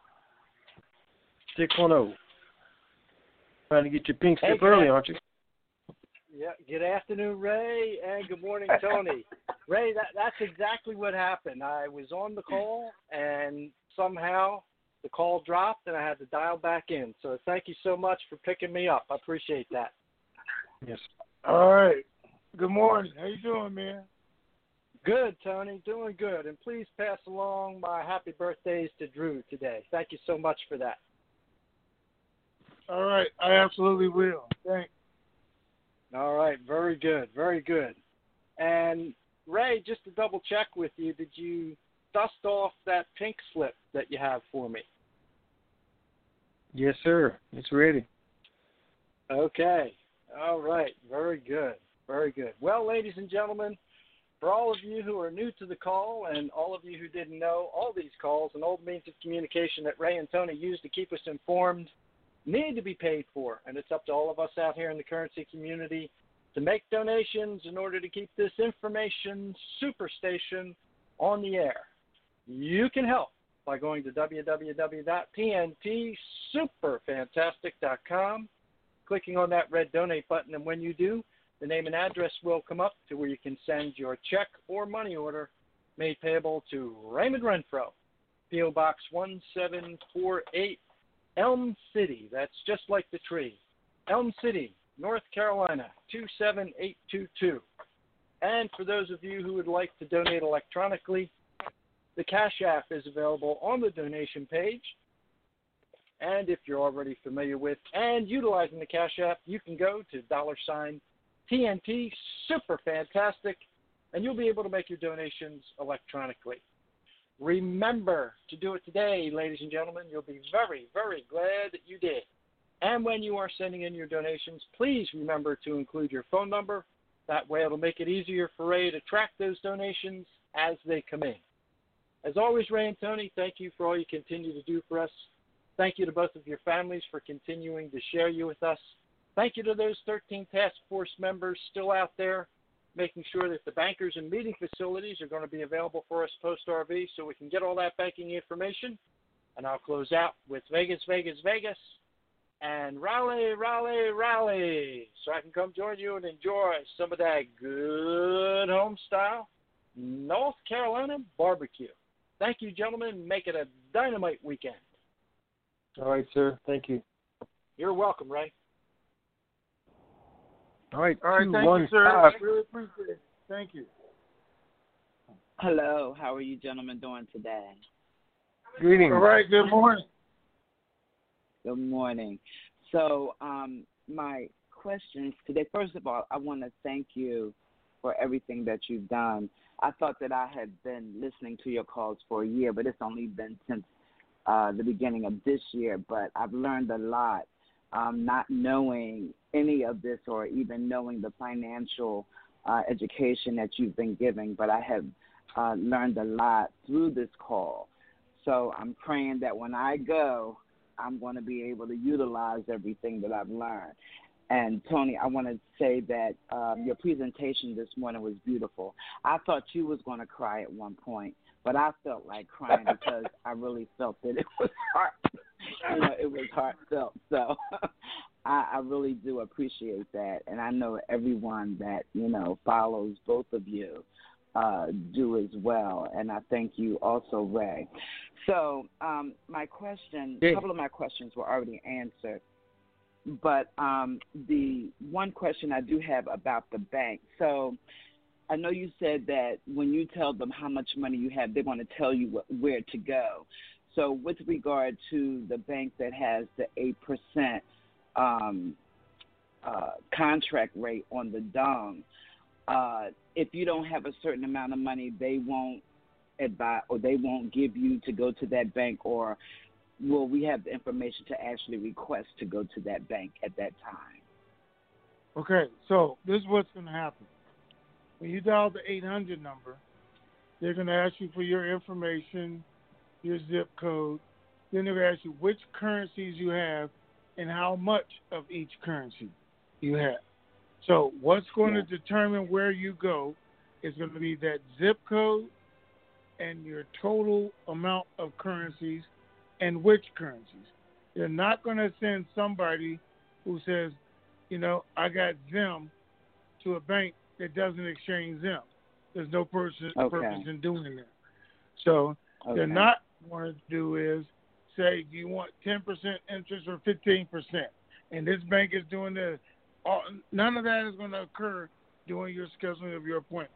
six one zero. Trying to get your pink slip Hey, early, Jack. aren't you? Yeah. Good afternoon, Ray, and good morning, Tony. Ray, that, that's exactly what happened. I was on the call, and somehow the call dropped, and I had to dial back in. So thank you so much for picking me up. I appreciate that. Yes. All right. Good morning. How you doing, man? Good, Tony. Doing good. And please pass along my happy birthdays to Drew today. Thank you so much for that. All right. I absolutely will. Thanks. All right. Very good. Very good. And, Ray, just to double check with you, did you dust off that pink slip that you have for me? Yes, sir. It's ready. Okay. All right. Very good. Very good. Well, ladies and gentlemen, for all of you who are new to the call and all of you who didn't know, all these calls and old means of communication that Ray and Tony use to keep us informed need to be paid for. And it's up to all of us out here in the currency community to make donations in order to keep this information superstation on the air. You can help by going to w w w dot t n t super fantastic dot com, clicking on that red donate button, and when you do, the name and address will come up to where you can send your check or money order made payable to Raymond Renfro, P O. Box one seven four eight, Elm City. That's just like the tree. Elm City, North Carolina, two seven eight two two. And for those of you who would like to donate electronically, the Cash App is available on the donation page. And if you're already familiar with and utilizing the Cash App, you can go to dollar sign T N T Super Fantastic, and you'll be able to make your donations electronically. Remember to do it today, ladies and gentlemen. You'll be very, very glad that you did. And when you are sending in your donations, please remember to include your phone number. That way it'll make it easier for Ray to track those donations as they come in. As always, Ray and Tony, thank you for all you continue to do for us. Thank you to both of your families for continuing to share you with us. Thank you to those thirteen task force members still out there, making sure that the bankers and meeting facilities are going to be available for us post-R V so we can get all that banking information. And I'll close out with Vegas, Vegas, Vegas, and rally, rally, rally, so I can come join you and enjoy some of that good home-style North Carolina barbecue. Thank you, gentlemen. Make it a dynamite weekend. All right, sir. Thank you. You're welcome, Ray. All right, All right, two, thank one, you, sir. five. Really appreciate it. Thank you. Hello, how are you gentlemen doing today? Greetings. All right, good morning. Good morning. So um, my questions today, first of all, I want to thank you for everything that you've done. I thought that I had been listening to your calls for a year, but it's only been since uh, the beginning of this year. But I've learned a lot, um, not knowing any of this or even knowing the financial uh, education that you've been giving, but I have uh, learned a lot through this call. So I'm praying that when I go, I'm going to be able to utilize everything that I've learned. And, Tony, I want to say that um, your presentation this morning was beautiful. I thought you was going to cry at one point, but I felt like crying because I really felt that it was heart, you know, it was heartfelt. So I, I really do appreciate that. And I know everyone that, you know, follows both of you uh, do as well. And I thank you also, Ray. So um, my question, a couple of my questions were already answered. But um, the one question I do have about the bank. So I know you said that when you tell them how much money you have, they're going to tell you what, where to go. So with regard to the bank that has the eight percent um, uh, contract rate on the D U N, uh, if you don't have a certain amount of money, they won't advise or they won't give you to go to that bank, or will we have the information to actually request to go to that bank at that time? Okay, so this is what's going to happen. When you dial the eight hundred number, they're going to ask you for your information, your zip code. Then they're going to ask you which currencies you have and how much of each currency you have. So what's going yeah. to determine where you go is going to be that zip code and your total amount of currencies and which currencies. They're not going to send somebody who says, you know, I got Zim to a bank that doesn't exchange Zim. There's no person, okay. purpose in doing that. So okay. they're not going to do is say, do you want ten percent interest or fifteen percent? And this bank is doing this. All, none of that is going to occur during your scheduling of your appointment.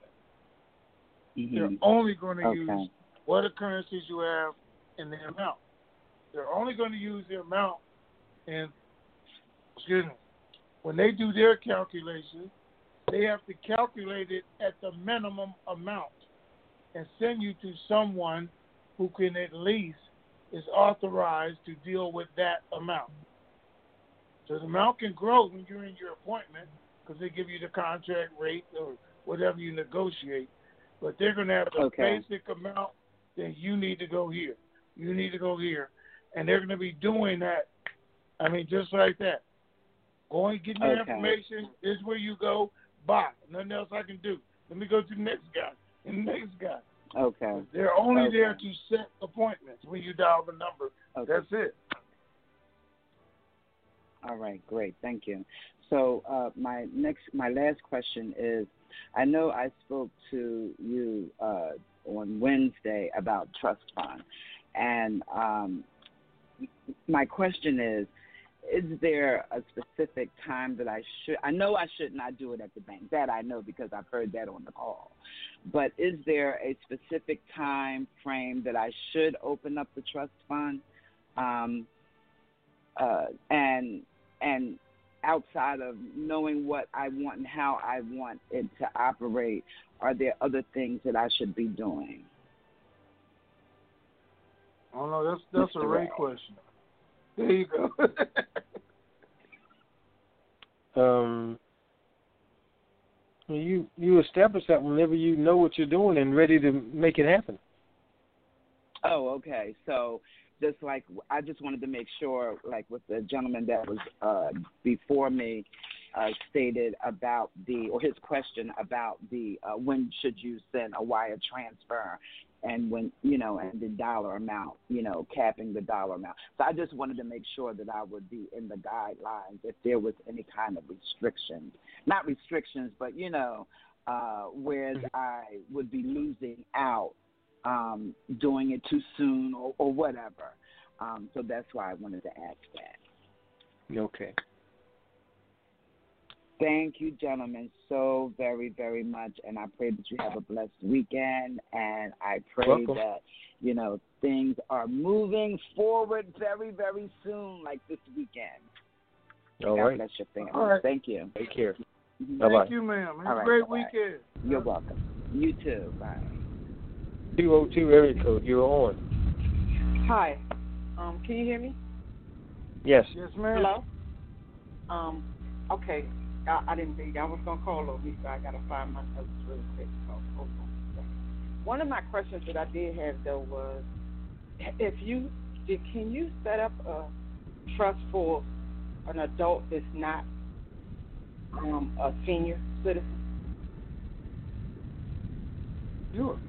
Mm-hmm. They're only going to okay. use what the currencies you have and the amount. They're only going to use the amount, and excuse me, when they do their calculation, they have to calculate it at the minimum amount and send you to someone who can at least is authorized to deal with that amount. So the amount can grow when you're in your appointment because they give you the contract rate or whatever you negotiate, but they're going to have the okay. basic amount that you need to go here. You need to go here. And they're going to be doing that, I mean, just like that. Go and get your okay. information. This is where you go. Bye. Nothing else I can do. Let me go to the next guy and the next guy. Okay. They're only okay. there to set appointments when you dial the number. Okay. That's it. All right, great. Thank you. So uh, my next, my last question is, I know I spoke to you uh, on Wednesday about trust fund, and um, my question is, is there a specific time that I should, I know I should not do it at the bank. That I know because I've heard that on the call. But is there a specific time frame that I should open up the trust fund? Um, uh, and and outside of knowing what I want and how I want it to operate, are there other things that I should be doing? Oh, no, that's, that's a great question. There you go. um, you you establish that whenever you know what you're doing and ready to make it happen. Oh, okay. So just like I just wanted to make sure, like with the gentleman that was uh, before me uh, stated about the, or his question about the uh, when should you send a wire transfer, and when, you know, and the dollar amount, you know, capping the dollar amount. So I just wanted to make sure that I would be in the guidelines if there was any kind of restrictions. Not restrictions, but, you know, uh, whereas I would be losing out um, doing it too soon or, or whatever. Um, so that's why I wanted to ask that. Okay. Thank you, gentlemen, so very, very much, and I pray that you have a blessed weekend, and I pray Welcome. that, you know, things are moving forward very, very soon, like this weekend. All God right. bless your family. All right. Thank you. Take care. Mhm. Bye-bye. Thank you, ma'am. Have All a right, great bye-bye. weekend. You're welcome. You too. Bye. two oh two area code, you're on. Hi. Um, can you hear me? Yes. Yes, ma'am. Hello? Um, okay. I, I didn't think I was going to call on me, so I got to find my notes really quick. So hold on a second. One of my questions that I did have, though, was if you, did, can you set up a trust for an adult that's not um, a senior citizen? Sure.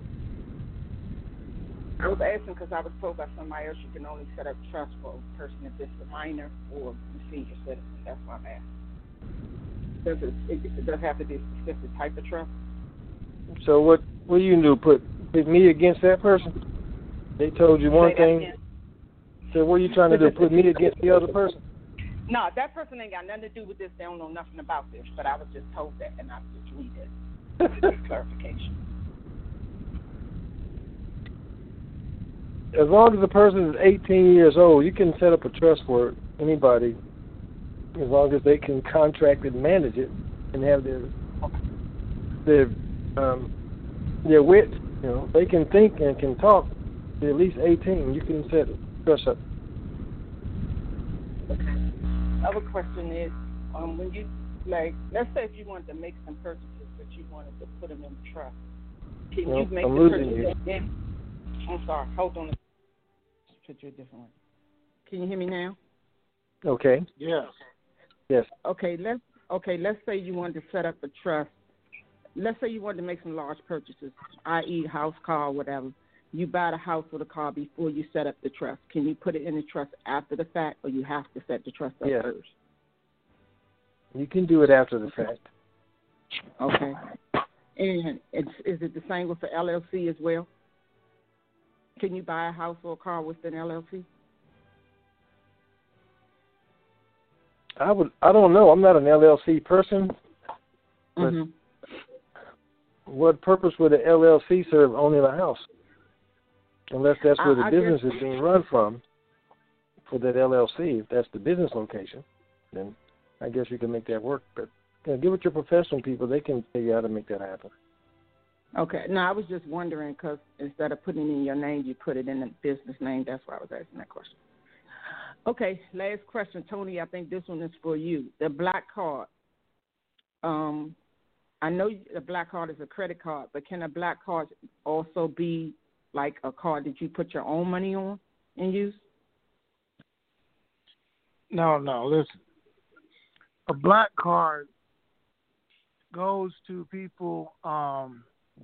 I was asking because I was told by somebody else you can only set up trust for a person if it's a minor or a senior citizen. That's why I'm asking. Does it, it, it does have to be a specific type of trust? So what what do you do? Put put me against that person? They told you one Say that thing. again. So what are you trying to do? Put me against the other person? No, that person ain't got nothing to do with this. They don't know nothing about this. But I was just told that, and I just read it. Clarification. As long as the person is eighteen years old, you can set up a trust for anybody, as long as they can contract and manage it and have their their um, their wit. You know, they can think and can talk. They're at least eighteen. You can set a trust up. Other question is, um, when you like, let's say if you wanted to make some purchases, but you wanted to put them in the trust, can Well, you make I'm the losing purchase you. again? I'm sorry. Hold on. Put you a different one. Can you hear me now? Okay. Yes. Yes. Okay. Let's okay. Let's say you wanted to set up a trust. Let's say you wanted to make some large purchases, that is, house, car, whatever. You buy the house or the car before you set up the trust. Can you put it in the trust after the fact, or you have to set the trust up Yeah. first? You can do it after the fact. Okay. And it's, is it the same with the L L C as well? Can you buy a house or a car with an L L C? I would. I don't know. I'm not an L L C person. But Mm-hmm. what purpose would an L L C serve owning a house? Unless that's where the I, I business guess, is being run from for that L L C. If that's the business location, then I guess you can make that work. But you know, give it to professional people. They can figure out how to make that happen. Okay. No, I was just wondering because instead of putting it in your name, you put it in the business name. That's why I was asking that question. Okay. Last question, Tony. I think this one is for you. The black card. Um, I know the black card is a credit card, but can a black card also be like a card that you put your own money on and use? No, no, listen. A black card goes to people, um,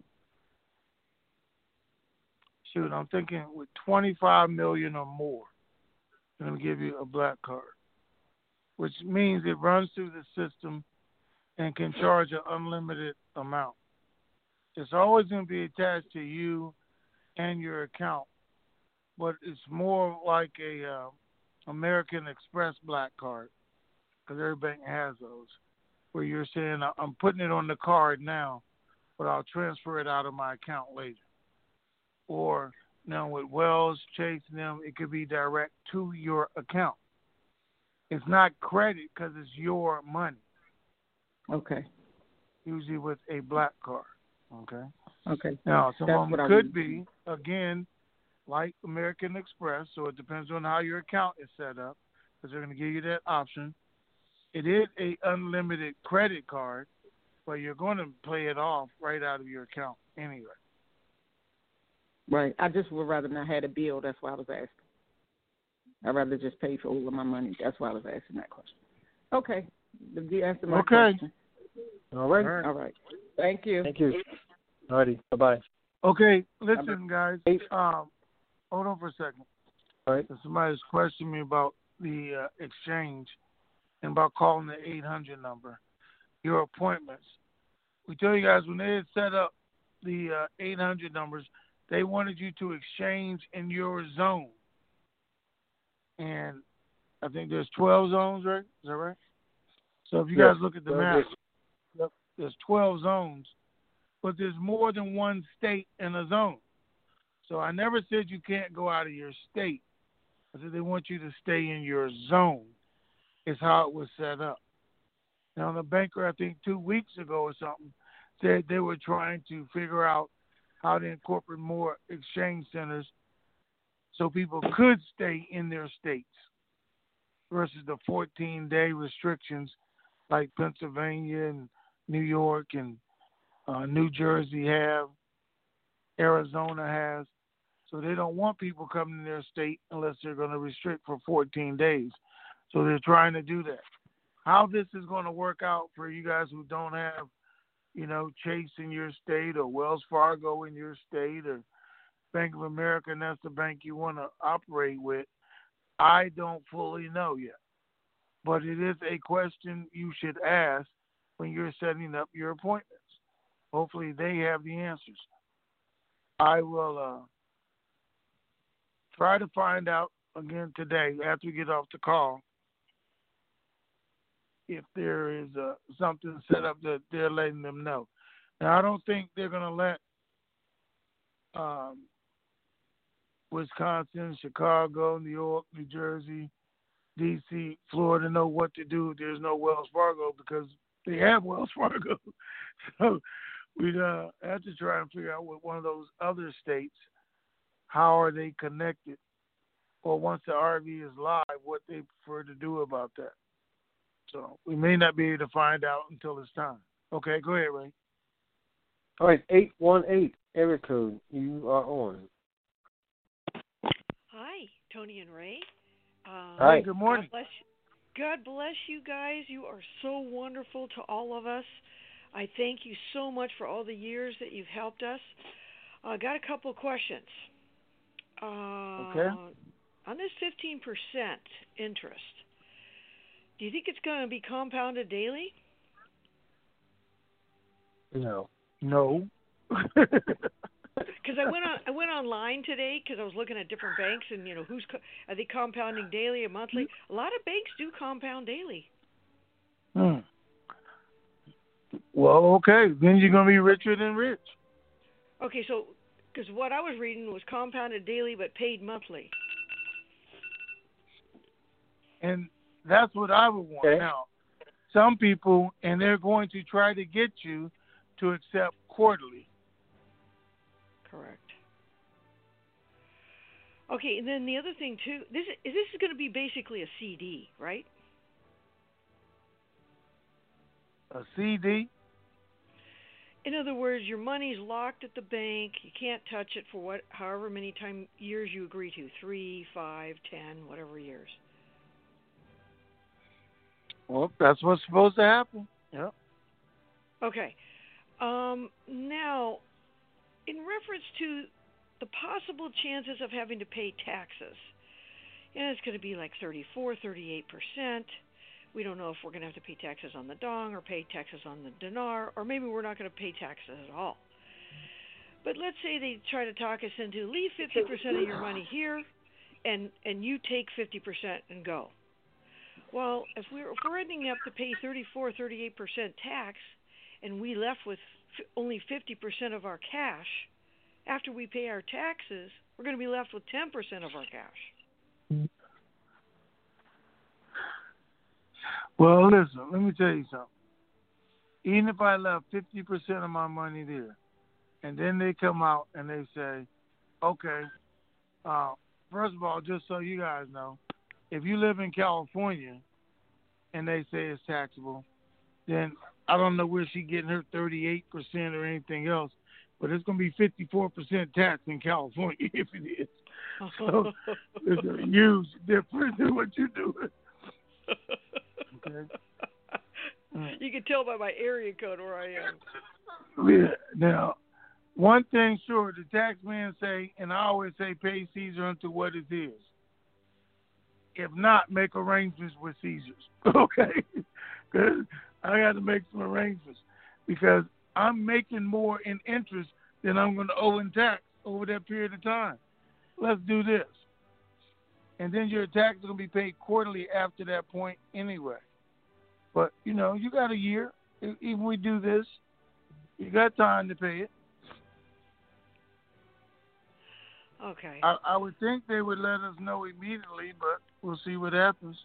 shoot, I'm thinking with twenty-five million dollars or more. I'm going to give you a black card. which means it runs through the system and can charge an unlimited amount. It's always going to be attached to you and your account, but it's more like a uh, American Express Black Card, because every bank has those, where you're saying, I'm putting it on the card now, but I'll transfer it out of my account later. Or now with Wells, Chase, and them, it could be direct to your account. It's not credit because it's your money. Okay. Usually with a black card. Okay. Okay. Now, some That's of them what I could was- be, again, like American Express, so it depends on how your account is set up, because they're going to give you that option. It is a unlimited credit card, but you're going to pay it off right out of your account anyway. Right. I just would rather not have a bill. That's why I was asking. I'd rather just pay for all of my money. That's why I was asking that question. Okay. Did you answer my Okay. question? All right. All right. Thank you. Thank you. All righty. Bye-bye. Okay, listen, guys. Um, hold on for a second. All right. Somebody's questioning me about the uh, exchange and about calling the eight hundred number, your appointments. We tell you guys when they had set up the uh, eight hundred numbers, they wanted you to exchange in your zone. And I think there's twelve zones, right? Is that right? So if you Yes. guys look at the Well, map, yes. yep, there's twelve zones, but there's more than one state in a zone. So I never said you can't go out of your state. I said they want you to stay in your zone. Is how it was set up. Now, the banker, I think two weeks ago or something, said they were trying to figure out how to incorporate more exchange centers so people could stay in their states versus the fourteen-day restrictions like Pennsylvania and New York and uh, New Jersey have, Arizona has. So they don't want people coming in their state unless they're going to restrict for fourteen days. So they're trying to do that. How this is going to work out for you guys who don't have, you know, Chase in your state or Wells Fargo in your state or Bank of America, and that's the bank you want to operate with, I don't fully know yet. But it is a question you should ask when you're setting up your appointments. Hopefully they have the answers. I will uh, try to find out again today after we get off the call if there is uh, something set up that they're letting them know. Now, I don't think they're going to let um, Wisconsin, Chicago, New York, New Jersey, D C, Florida know what to do if there's no Wells Fargo because they have Wells Fargo. So we'd uh, have to try and figure out with one of those other states, how are they connected? Or once the R V is live, what they prefer to do about that. So we may not be able to find out until it's time. Okay, go ahead, Ray. All right, eight one eight, area code. You are on. Hi, Tony and Ray. Um, Hi. Good morning. God bless, God bless you guys. You are so wonderful to all of us. I thank you so much for all the years that you've helped us. I uh, got a couple of questions. Uh, Okay. On this fifteen percent interest, do you think it's going to be compounded daily? No. No. Because I went on, I went online today because I was looking at different banks and you know who's co- are they compounding daily or monthly? A lot of banks do compound daily. Hmm. Well, okay. Then you're going to be richer than rich. Okay, so because what I was reading was compounded daily but paid monthly. And that's what I would want. Okay. Now, some people, and they're going to try to get you to accept quarterly. Correct. Okay, and then the other thing too, this is this is going to be basically a C D, right? A C D? In other words, your money's locked at the bank. You can't touch it for what, however many time years you agree to, three, five, ten, whatever years. Well, that's what's supposed to happen. Yep. Okay. Um, now, in reference to the possible chances of having to pay taxes, and it's going to be like thirty-four, thirty-eight percent. We don't know if we're going to have to pay taxes on the dong or pay taxes on the dinar, or maybe we're not going to pay taxes at all. But let's say they try to talk us into leave fifty percent of your money here, and and you take fifty percent and go. Well, if we're if we're ending up to pay thirty-four, thirty-eight percent tax, and we left with f- only fifty percent of our cash, after we pay our taxes, we're going to be left with ten percent of our cash. Well, listen, let me tell you something. Even if I left fifty percent of my money there, and then they come out and they say, okay, uh, first of all, just so you guys know, if you live in California and they say it's taxable, then I don't know where she's getting her thirty-eight percent or anything else, but it's going to be fifty-four percent tax in California if it is. So it's a huge difference in what you do. Okay. You can tell by my area code where I am. Yeah. Now, one thing sure, the tax men say, and I always say, pay Caesar unto what it is. If not, make arrangements with Caesars. Okay? Because I got to make some arrangements because I'm making more in interest than I'm going to owe in tax over that period of time. Let's do this. And then your tax is going to be paid quarterly after that point anyway. But, you know, you got a year. Even we do this, you got time to pay it. Okay. I, I would think they would let us know immediately, but we'll see what happens.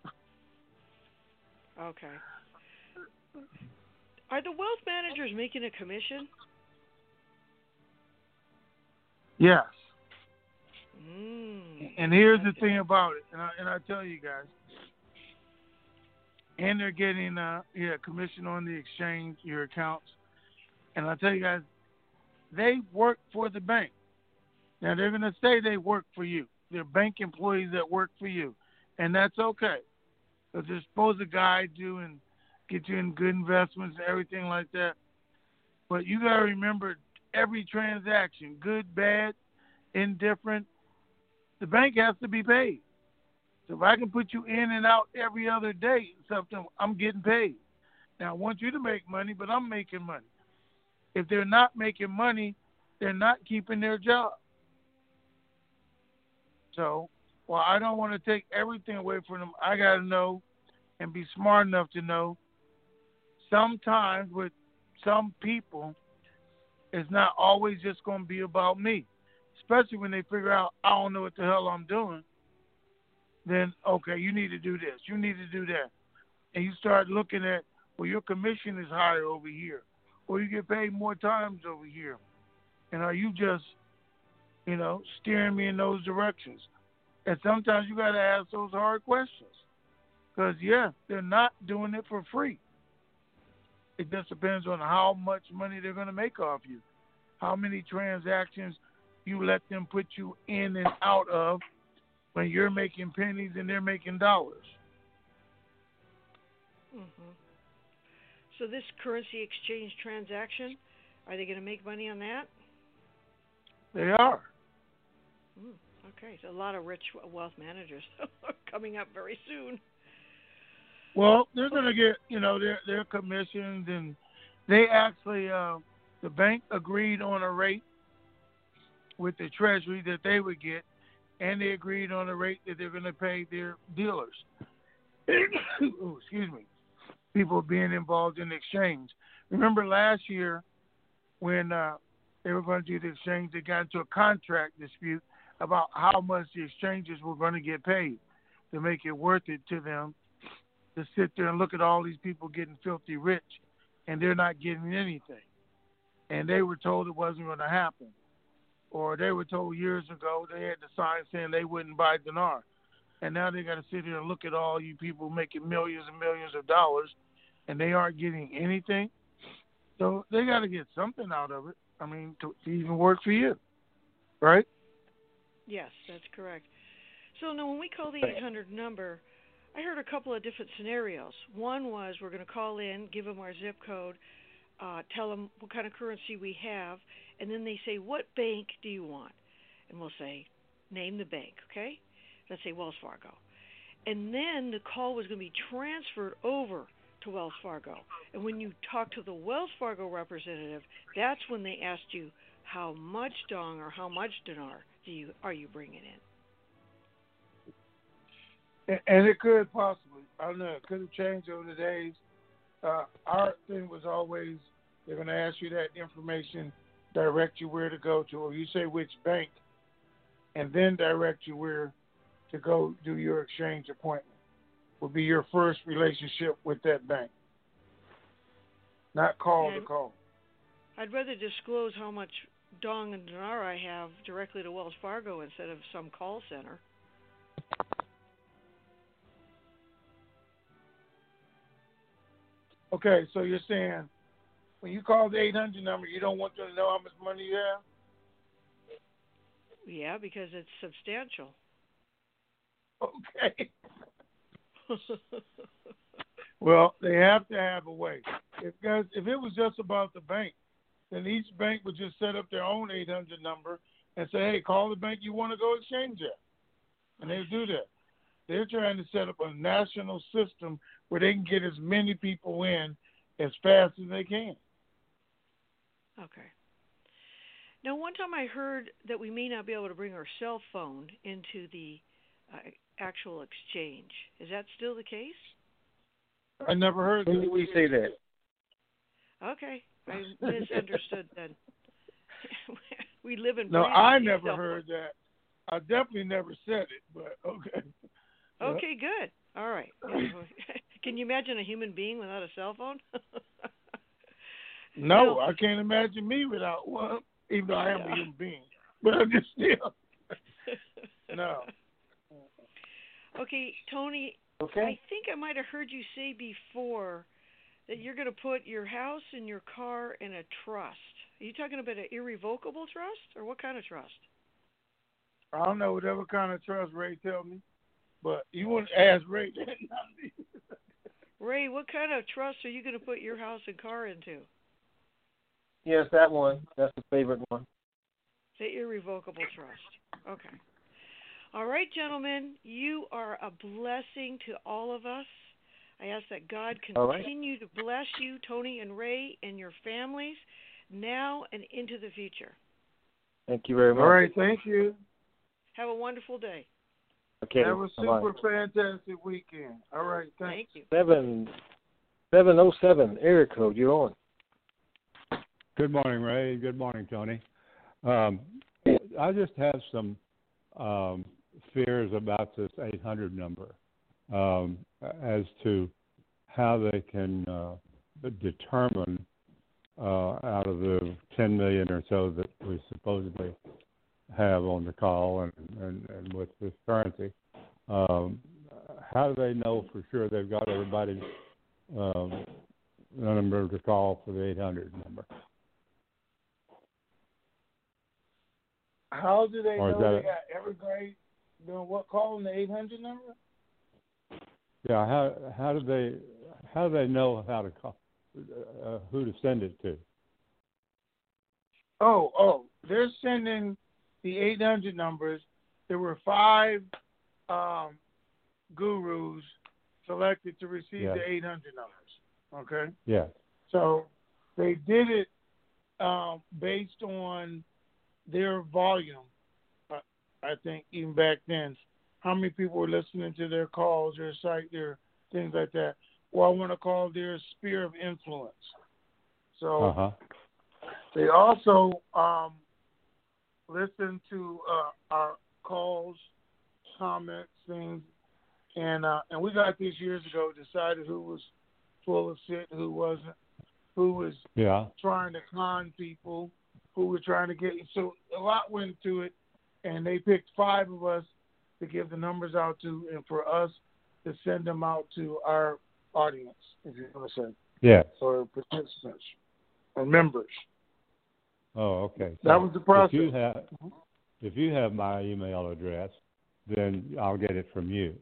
Okay. Are the wealth managers making a commission? Yes. Mm, and here's the thing about it, and I, and I tell you guys, and they're getting uh, yeah, commission on the exchange, your accounts. And I tell you guys, they work for the bank. Now, they're going to say they work for you. They're bank employees that work for you. And that's okay. Because they're supposed to guide you and get you in good investments and everything like that. But you got to remember every transaction, good, bad, indifferent, the bank has to be paid. So if I can put you in and out every other day, something, I'm getting paid. Now, I want you to make money, but I'm making money. If they're not making money, they're not keeping their job. So, well, I don't want to take everything away from them. I got to know and be smart enough to know sometimes with some people, it's not always just going to be about me, especially when they figure out I don't know what the hell I'm doing. Then, okay, you need to do this. You need to do that. And you start looking at, well, your commission is higher over here, or you get paid more times over here. And are you just, you know, steering me in those directions? And sometimes you got to ask those hard questions. Because, yeah, they're not doing it for free. It just depends on how much money they're going to make off you, how many transactions you let them put you in and out of when you're making pennies and they're making dollars. Mm-hmm. So this currency exchange transaction, are they going to make money on that? They are. Mm, okay, so a lot of rich wealth managers are coming up very soon. Well, they're going to get, you know, their their commissions, and they actually, uh, the bank agreed on a rate with the Treasury that they would get, and they agreed on a rate that they're going to pay their dealers. Ooh, excuse me. People being involved in the exchange. Remember last year when uh, they were going to do the exchange, they got into a contract dispute about how much the exchanges were going to get paid to make it worth it to them to sit there and look at all these people getting filthy rich, and they're not getting anything. And they were told it wasn't going to happen. Or they were told years ago they had to sign saying they wouldn't buy dinar. And now they got to sit here and look at all you people making millions and millions of dollars, and they aren't getting anything. So they got to get something out of it, I mean, to, to even work for you, right? Yes, that's correct. So now when we call the eight hundred number, I heard a couple of different scenarios. One was we're going to call in, give them our zip code, uh, tell them what kind of currency we have, and then they say, what bank do you want? And we'll say, name the bank, okay? Let's say Wells Fargo. and then the call was going to be transferred over to Wells Fargo. And when you talk to the Wells Fargo representative, that's when they asked you how much dong or how much dinar do you are you bringing in. And, and it could possibly, I don't know, it could have changed over the days. Uh, our thing was always they're going to ask you that information, direct you where to go to, or you say which bank, and then direct you where to go do your exchange appointment. Will be your first relationship with that bank, not call and to call. I'd rather disclose how much dong and dinar I have directly to Wells Fargo instead of some call center. Okay, so you're saying when you call the eight hundred number, you don't want them to know how much money you have? Yeah, because it's substantial. Okay. Well, they have to have a way. If guys, if it was just about the bank, then each bank would just set up their own eight hundred number and say, hey, call the bank you want to go exchange at. And they do that. They're trying to set up a national system where they can get as many people in as fast as they can. Okay. Now, one time I heard that we may not be able to bring our cell phone into the uh, actual exchange. Is that still the case? I never heard that. When did we say that? Okay. I misunderstood then. We live in... No, I never heard that. I definitely never said it, but okay. Okay, good. All right. Can you imagine a human being without a cell phone? No, no, I can't imagine me without one, even though I am yeah. a human being. But I just still... No. Okay, Tony, okay. I think I might have heard you say before that you're going to put your house and your car in a trust. Are you talking about an irrevocable trust, or what kind of trust? I don't know whatever kind of trust Ray tell me, but you wouldn't ask Ray that, not me. Ray, what kind of trust are you going to put your house and car into? Yes, that one. That's the favorite one. The irrevocable trust. Okay. All right, gentlemen, you are a blessing to all of us. I ask that God continue right. to bless you, Tony and Ray, and your families now and into the future. Thank you very much. All right, thank you. Have a wonderful day. Okay. Have a super Bye-bye. fantastic weekend. All right, thanks. Thank you. Seven, seven oh seven area code. You're on. Good morning, Ray. Good morning, Tony. Um, I just have some um, fears about this eight hundred number um, as to how they can uh, determine uh, out of the ten million or so that we supposedly have on the call and, and, and with this currency, um, how do they know for sure they've got everybody's um, number to call for the eight hundred number? How do they or know they they got everybody doing what, calling the eight hundred number? Yeah, how how do they how do they know how to call, uh, who to send it to? Oh, oh, they're sending the eight hundred numbers. There were five um, gurus selected to receive yes. the eight hundred numbers. Okay. Yes. So they did it um, based on their volume. Uh, I think even back then, how many people were listening to their calls, their site, their things like that. Well, I want to call their sphere of influence. So uh-huh. they also um, listened to uh, our calls, comments, things, and uh, and we got this years ago. Decided who was full of shit, who wasn't, who was yeah. trying to con people, who were trying to get. So a lot went into it, and they picked five of us to give the numbers out to, and for us to send them out to our audience, if you want to say. Yeah. Or participants or members. Oh, okay. So that was the process. If you have, if you have my email address, then I'll get it from you.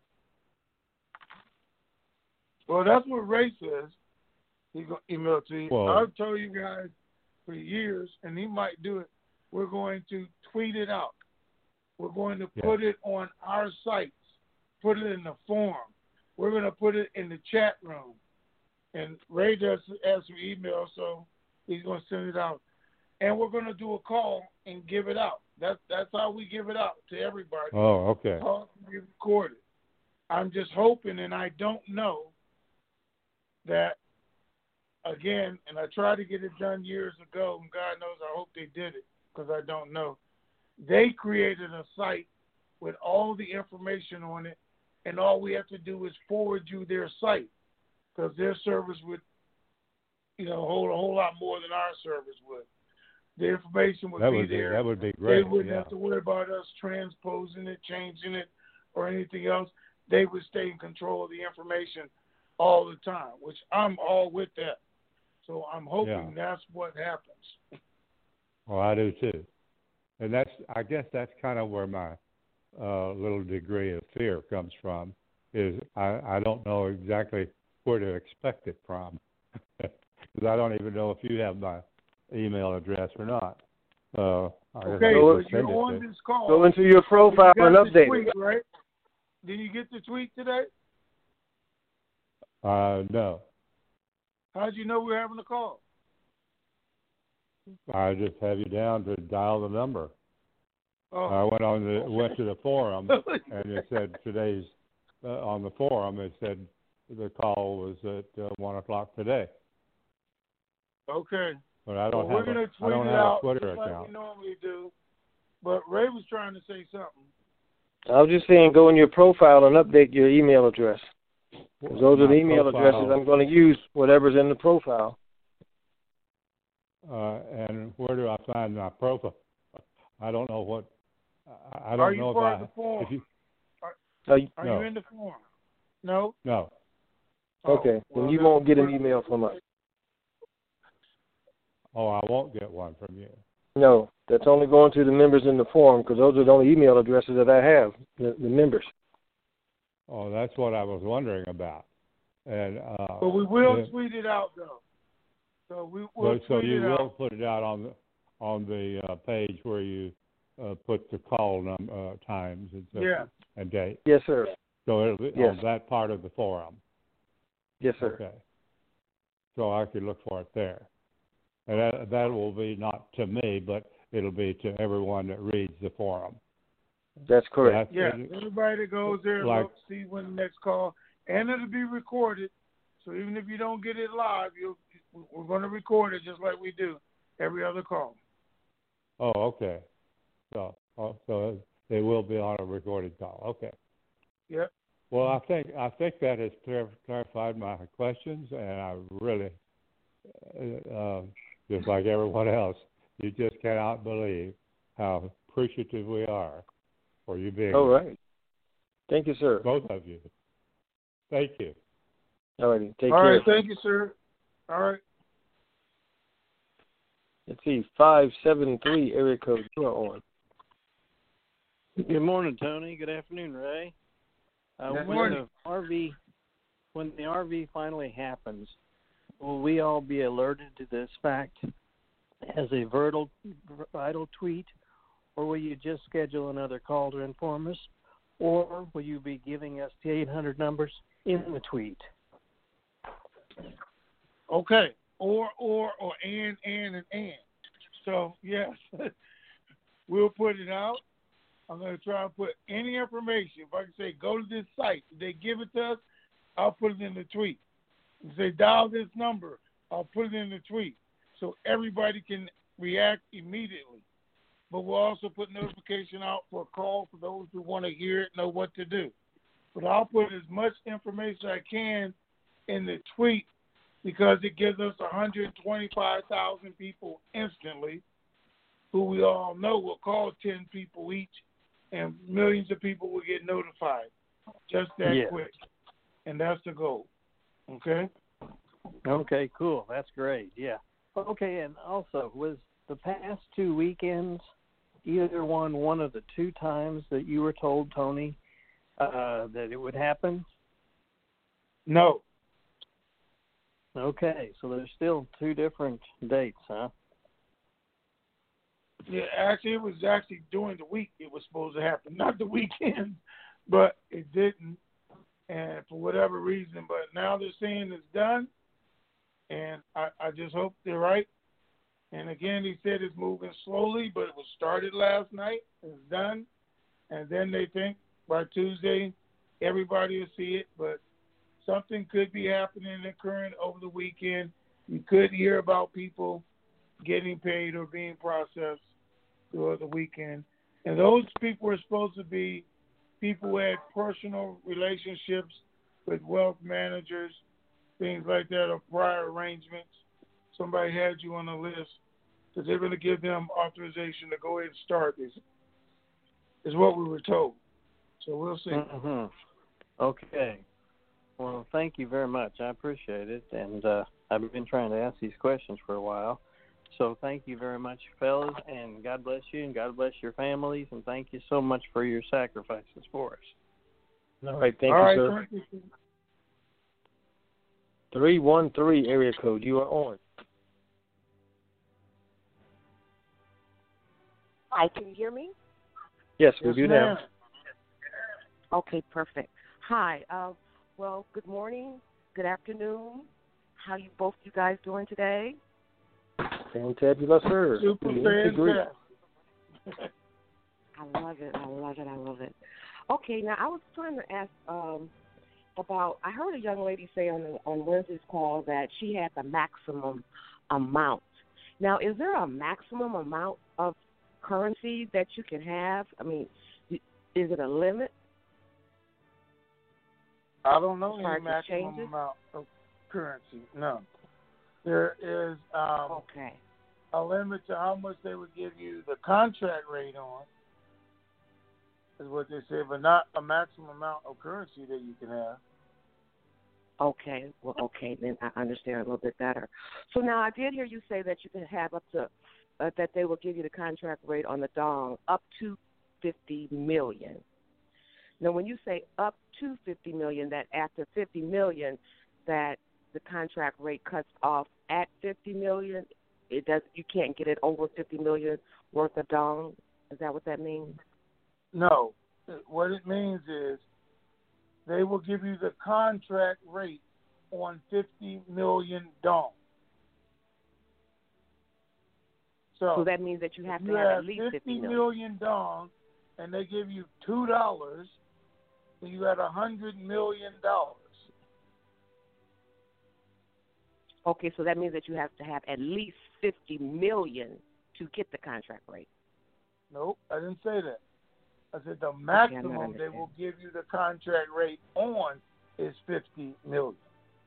Well, that's what Ray says. He's going to email it to you. Well, I've told you guys for years, and he might do it. We're going to tweet it out. We're going to yeah. put it on our sites, put it in the forum. We're going to put it in the chat room. And Ray does has some email, so he's going to send it out. And we're going to do a call and give it out. That's that's how we give it out to everybody. Oh, okay. Call and be recorded. I'm just hoping, and I don't know, that, again, and I tried to get it done years ago, and God knows I hope they did it because I don't know. They created a site with all the information on it, and all we have to do is forward you their site because their service would, you know, hold a whole lot more than our service would. The information would that be would be, there. That would be great. They wouldn't yeah. have to worry about us transposing it, changing it, or anything else. They would stay in control of the information all the time, which I'm all with that. So I'm hoping Yeah. that's what happens. Well, I do too. And that's, I guess that's kind of where my uh, little degree of fear comes from, is I, I don't know exactly where to expect it from. Because I don't even know if you have my email address or not. Uh, okay, so you're on this call. Go into your profile you and update tweet, it. Right? Did you get the tweet today? Uh, no. How'd you know we were having a call? I just have you down to dial the number. Oh. I went on the went to the forum and it said today's uh, on the forum. It said the call was at uh, one o'clock today. Okay. But I don't well, have we're a, gonna tweet I don't it have out a Twitter just like account. we normally do. But Ray was trying to say something. I was just saying, go in your profile and update your email address. Because those are the email profile, addresses I'm going to use, whatever's in the profile. Uh, and where do I find my profile? I don't know what. I don't are you know if part I. of the forum? If you, Are, are you, are no. you in the forum? No. No. Okay, oh, well, then you won't get an email from us. Oh, I won't get one from you. No, that's only going to the members in the forum because those are the only email addresses that I have, the, the members. Oh, that's what I was wondering about. And uh, but we will the, tweet it out though. So we will. So, so tweet you it will out. put it out on the on the uh, page where you uh, put the call num uh, times and stuff Yeah. and date. Yes, sir. So it'll be Yes. on that part of the forum. Yes, sir. Okay. So I could look for it there. And that, that will be not to me, but it'll be to everyone that reads the forum. That's correct. Yeah, everybody that goes there, like, look, see when the next call, and it'll be recorded. So even if you don't get it live, you we're going to record it just like we do every other call. Oh, okay. So, oh, so they will be on a recorded call. Okay. Yep. Well, I think I think that has clar- clarified my questions, and I really, uh, just like everyone else, you just cannot believe how appreciative we are for you being All here. right. Thank you, sir. Both of you. Thank you. All righty. Take All care. right. Thank you, sir. All right. Let's see. five seven three area code. You are on. Good morning, Tony. Good afternoon, Ray. Uh, Good when morning. the R V, when the R V finally happens, will we all be alerted to this fact as a vital, vital tweet, or will you just schedule another call to inform us, or will you be giving us the eight hundred numbers in the tweet? Okay. Or, or, or, and, and, and, and. So, yes, we'll put it out. I'm going to try and put any information. If I can say, go to this site, if they give it to us, I'll put it in the tweet. If they dial this number, I'll put it in the tweet so everybody can react immediately. But we'll also put notification out for a call for those who want to hear it, know what to do. But I'll put as much information I can in the tweet because it gives us one hundred twenty-five thousand people instantly who we all know will call ten people each, and millions of people will get notified just that Yeah. quick. And that's the goal. Okay? Okay, cool. That's great. Yeah. Okay, and also, was the past two weekends either one one of the two times that you were told, Tony, uh, that it would happen? No. Okay, so there's still two different dates, huh? Yeah, actually, it was actually during the week it was supposed to happen, not the weekend. but it didn't, and for whatever reason. But now they're saying it's done, and I, I just hope they're right. And again, he said it's moving slowly, but it was started last night. It's done, and then they think by Tuesday everybody will see it. But something could be happening and occurring over the weekend. You could hear about people getting paid or being processed throughout the weekend. And those people are supposed to be people who had personal relationships with wealth managers, things like that, or prior arrangements. Somebody had you on the list, because they're going to give them authorization to go ahead and start this, is what we were told. So we'll see. Mm-hmm. Okay. Well, thank you very much. I appreciate it. And uh, I've been trying to ask these questions for a while. So thank you very much, fellas, and God bless you, and God bless your families, and thank you so much for your sacrifices for us. All right, thank All you, right, sir. thank you. three one three area code, you are on. Hi, can you hear me? Yes, we Yes, do ma'am. now. Okay, perfect. Hi. Uh, well, good morning, good afternoon. How you both you guys doing today? Fantabulous, sir. Super We agree. fantastic. I love it. I love it. I love it. Okay, now I was trying to ask um, about. I heard a young lady say on the, on Wednesday's call that she had the maximum amount. Now, is there a maximum amount of currency that you can have? I mean, is it a limit? I don't know As far any as maximum exchanges? amount of currency. No. There is um, Okay. a limit to how much they would give you the contract rate on, is what they say, but not a maximum amount of currency that you can have. Okay. Well, okay, then I understand a little bit better. So now I did hear you say that you can have up to uh, that they will give you the contract rate on the dong up to fifty million. Now, when you say up to fifty million, that after fifty million, that the contract rate cuts off at fifty million. It does. You can't get it over fifty million worth of dong. Is that what that means? No. What it means is they will give you the contract rate on fifty million dong. So, So that means that you have if to you have have at least fifty fifty million. million dong, and they give you two dollars, then you got a hundred million dollars. Okay, so that means that you have to have at least fifty million to get the contract rate. Nope, I didn't say that. I said the maximum they understanding. will give you the contract rate on is fifty million.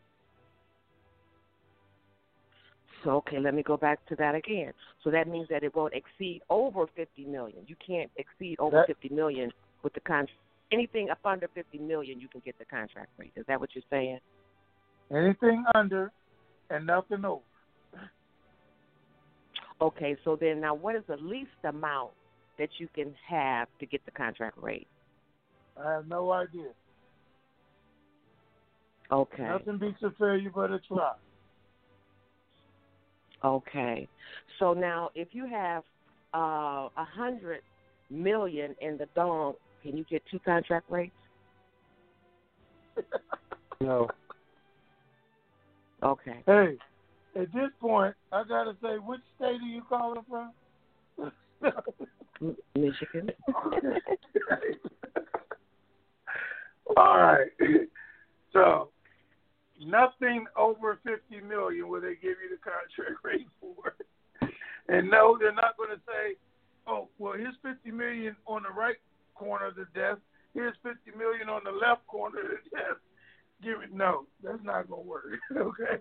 So okay, let me go back to that again. So that means that it won't exceed over fifty million. You can't exceed over That- fifty million with the contract. Anything up under fifty million, you can get the contract rate. Is that what you're saying? Anything under and nothing over. Okay, so then now what is the least amount that you can have to get the contract rate? I have no idea. Okay. Nothing beats a failure but a try. Okay. So now if you have uh, a hundred million in the dong, can you get two contract rates? No. Okay. Hey, at this point, I gotta say, which state are you calling from? M- Michigan. All right. So, nothing over fifty million will they give you the contract rate for. And no, they're not going to say, oh, well, here's fifty million on the right corner of the desk. Here's fifty million on the left corner of the desk. Give it. No, that's not going to work. Okay.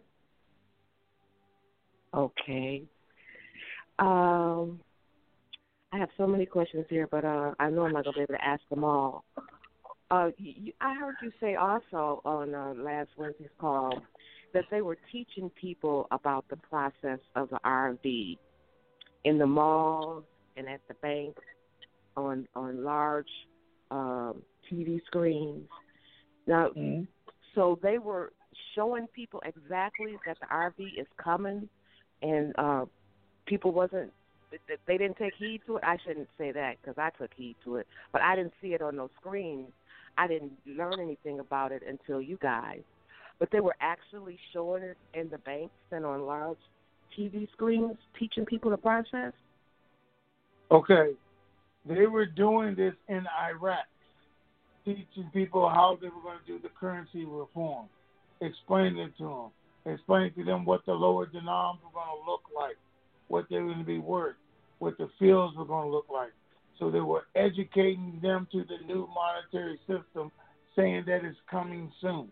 Okay. Um, I have so many questions here, but uh, I know I'm not going to be able to ask them all. Uh, you, I heard you say also on uh, last Wednesday's call that they were teaching people about the process of the R V in the malls and at the banks on on large um, T V screens. Now, mm-hmm. So they were showing people exactly that the R V is coming, and uh, people wasn't. They didn't take heed to it. I shouldn't say that because I took heed to it, but I didn't see it on those screens. I didn't learn anything about it until you guys. But they were actually showing it in the banks and on large T V screens, teaching people the process. Okay. They were doing this in Iraq, teaching people how they were going to do the currency reform, explaining it to them, explaining to them what the lower denoms were going to look like, what they were going to be worth, what the fields were going to look like. So they were educating them to the new monetary system, saying that it's coming soon.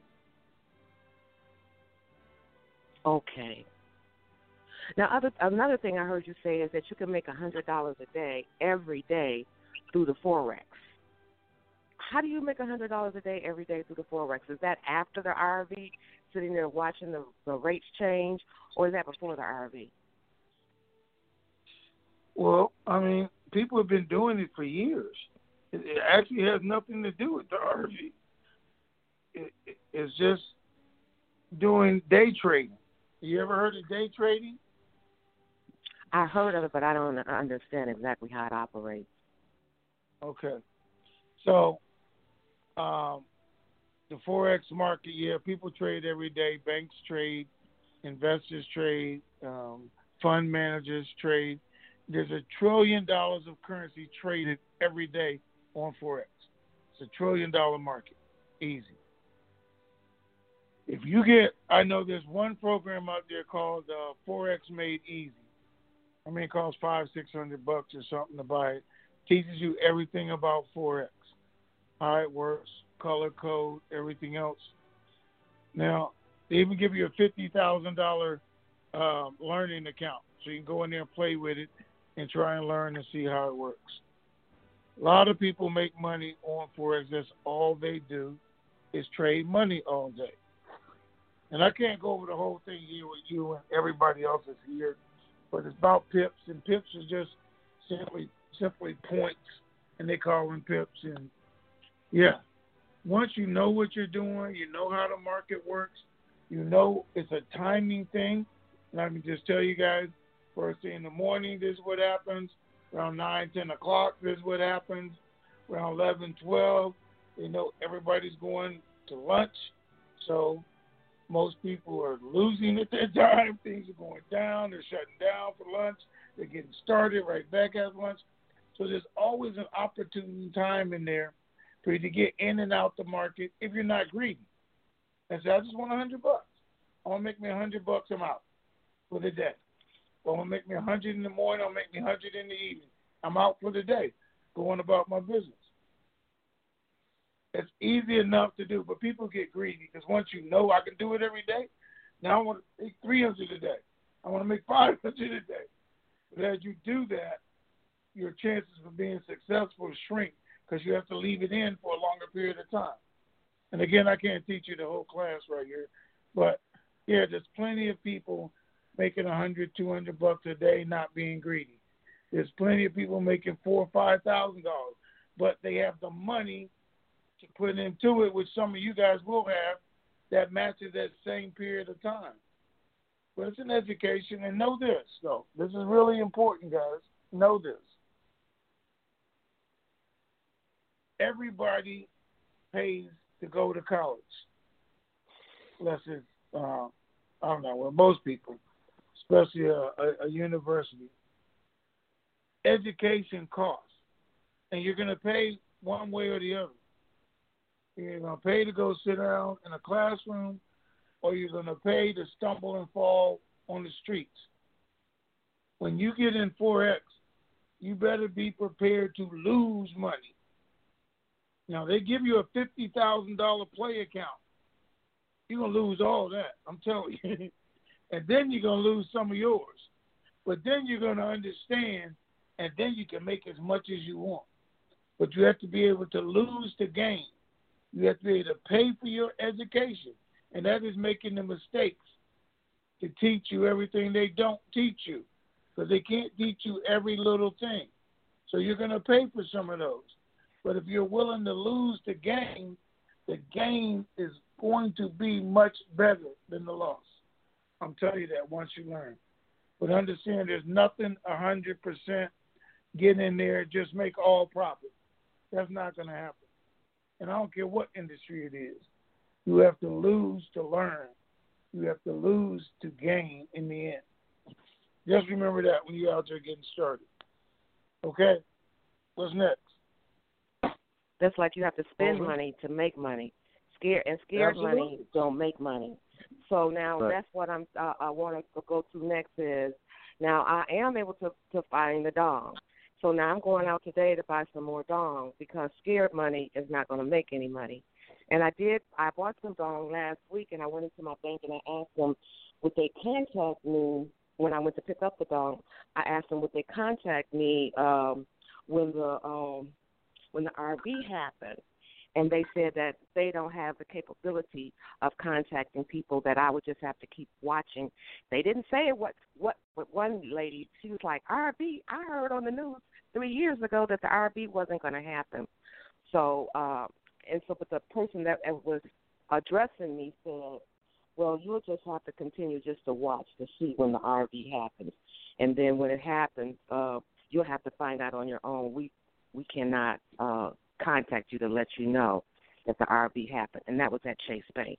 Okay. Now, other, another thing I heard you say is that you can make one hundred dollars a day, every day, through the Forex. How do you make one hundred dollars a day, every day, through the Forex? Is that after the R R V, sitting there watching the, the rates change, or is that before the R R V? Well, I mean, people have been doing it for years. It, it actually has nothing to do with the R R V. It, it, it's just doing day trading. You ever heard of day trading? I heard of it, but I don't understand exactly how it operates. Okay. So, um, the Forex market, yeah, people trade every day. Banks trade, investors trade, um, fund managers trade. There's a trillion dollars of currency traded every day on Forex. It's a trillion dollar market. Easy. If you get, I know there's one program out there called uh, Forex Made Easy. I mean, it costs five, six hundred bucks or something to buy it. Teaches you everything about Forex, how it works, color code, everything else. Now, they even give you a fifty thousand dollars um, learning account, so you can go in there and play with it and try and learn and see how it works. A lot of people make money on Forex. That's all they do is trade money all day. And I can't go over the whole thing here with you and everybody else is here, but it's about pips, and pips are just simply simply points, and they call them pips. And yeah, once you know what you're doing, you know how the market works, you know it's a timing thing. Let me just tell you guys, first thing in the morning, this is what happens. Around nine, ten o'clock, this is what happens. Around eleven, twelve, you know, everybody's going to lunch, so most people are losing at that time. Things are going down. They're shutting down for lunch. They're getting started right back at lunch. So there's always an opportune time in there for you to get in and out the market if you're not greedy. And say, I just want a hundred bucks. I want to make me a hundred bucks. I'm out for the day. I want to make me a hundred in the morning. I'll make me a hundred in the evening. I'm out for the day, going about my business. It's easy enough to do, but people get greedy because once you know I can do it every day, now I want to make three hundred a day. I want to make five hundred a day. But as you do that, your chances of being successful shrink because you have to leave it in for a longer period of time. And again, I can't teach you the whole class right here, but yeah, there's plenty of people making a hundred, two hundred bucks a day, not being greedy. There's plenty of people making four or five thousand dollars, but they have the money to put into it, which some of you guys will have, that matches that same period of time. But it's an education, and know this, though. This is really important, guys. Know this. Everybody pays to go to college. Unless it's, uh, I don't know, well, most people, especially a, a, a university. Education costs, and you're going to pay one way or the other. You're going to pay to go sit down in a classroom, or you're going to pay to stumble and fall on the streets. When you get in Forex, you better be prepared to lose money. Now, they give you a fifty thousand dollars play account. You're going to lose all that, I'm telling you. And then you're going to lose some of yours. But then you're going to understand, and then you can make as much as you want. But you have to be able to lose to gain. You have to be able to pay for your education, and that is making the mistakes to teach you everything they don't teach you, because they can't teach you every little thing. So you're going to pay for some of those. But if you're willing to lose to gain, the gain is going to be much better than the loss. I'm telling you that once you learn. But understand there's nothing one hundred percent get in there, just make all profit. That's not going to happen. and I don't care what industry it is. You have to lose to learn. You have to lose to gain in the end. Just remember that when you're out there getting started. Okay? What's next? That's like you have to spend Over. money to make money. Scared and scared Absolutely. money don't make money. So now Right. that's what I'm. Uh, I want to go to next is now I am able to to find the dong. So now I'm going out today to buy some more dong because scared money is not going to make any money. And I did. I bought some dong last week, and I went into my bank and I asked them would they contact me when I went to pick up the dong. I asked them would they contact me um, when the um, when the R V happened. And they said that they don't have the capability of contacting people, that I would just have to keep watching. They didn't say what, what, what one lady, she was like, R V, I heard on the news three years ago that the R V wasn't going to happen. So, uh, and so, but the person that was addressing me said, well, you'll just have to continue just to watch to see when the R V happens. And then when it happens, uh, you'll have to find out on your own. We, we cannot, uh, contact you to let you know that the R V happened, and that was at Chase Bank.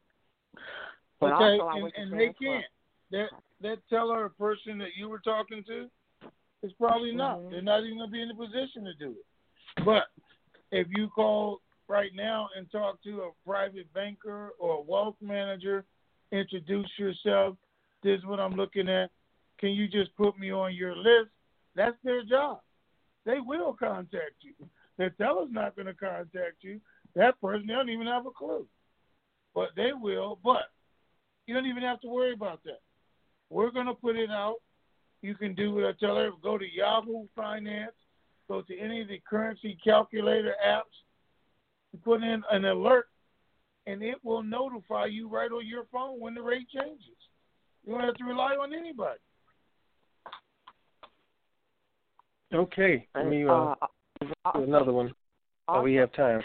But okay, also I and, went to and they Sam's can't. That that teller person that you were talking to is probably not. Mm-hmm. They're not even going to be in a position to do it. But if you call right now and talk to a private banker or a wealth manager, introduce yourself. This is what I'm looking at. Can you just put me on your list? That's their job. They will contact you. The teller's not going to contact you. That person, they don't even have a clue. But they will. But you don't even have to worry about that. We're going to put it out. You can do what I tell her. Go to Yahoo Finance. Go to any of the currency calculator apps. Put in an alert, and it will notify you right on your phone when the rate changes. You don't have to rely on anybody. Okay. Let me uh, Uh, do another one. also, Oh, we have time.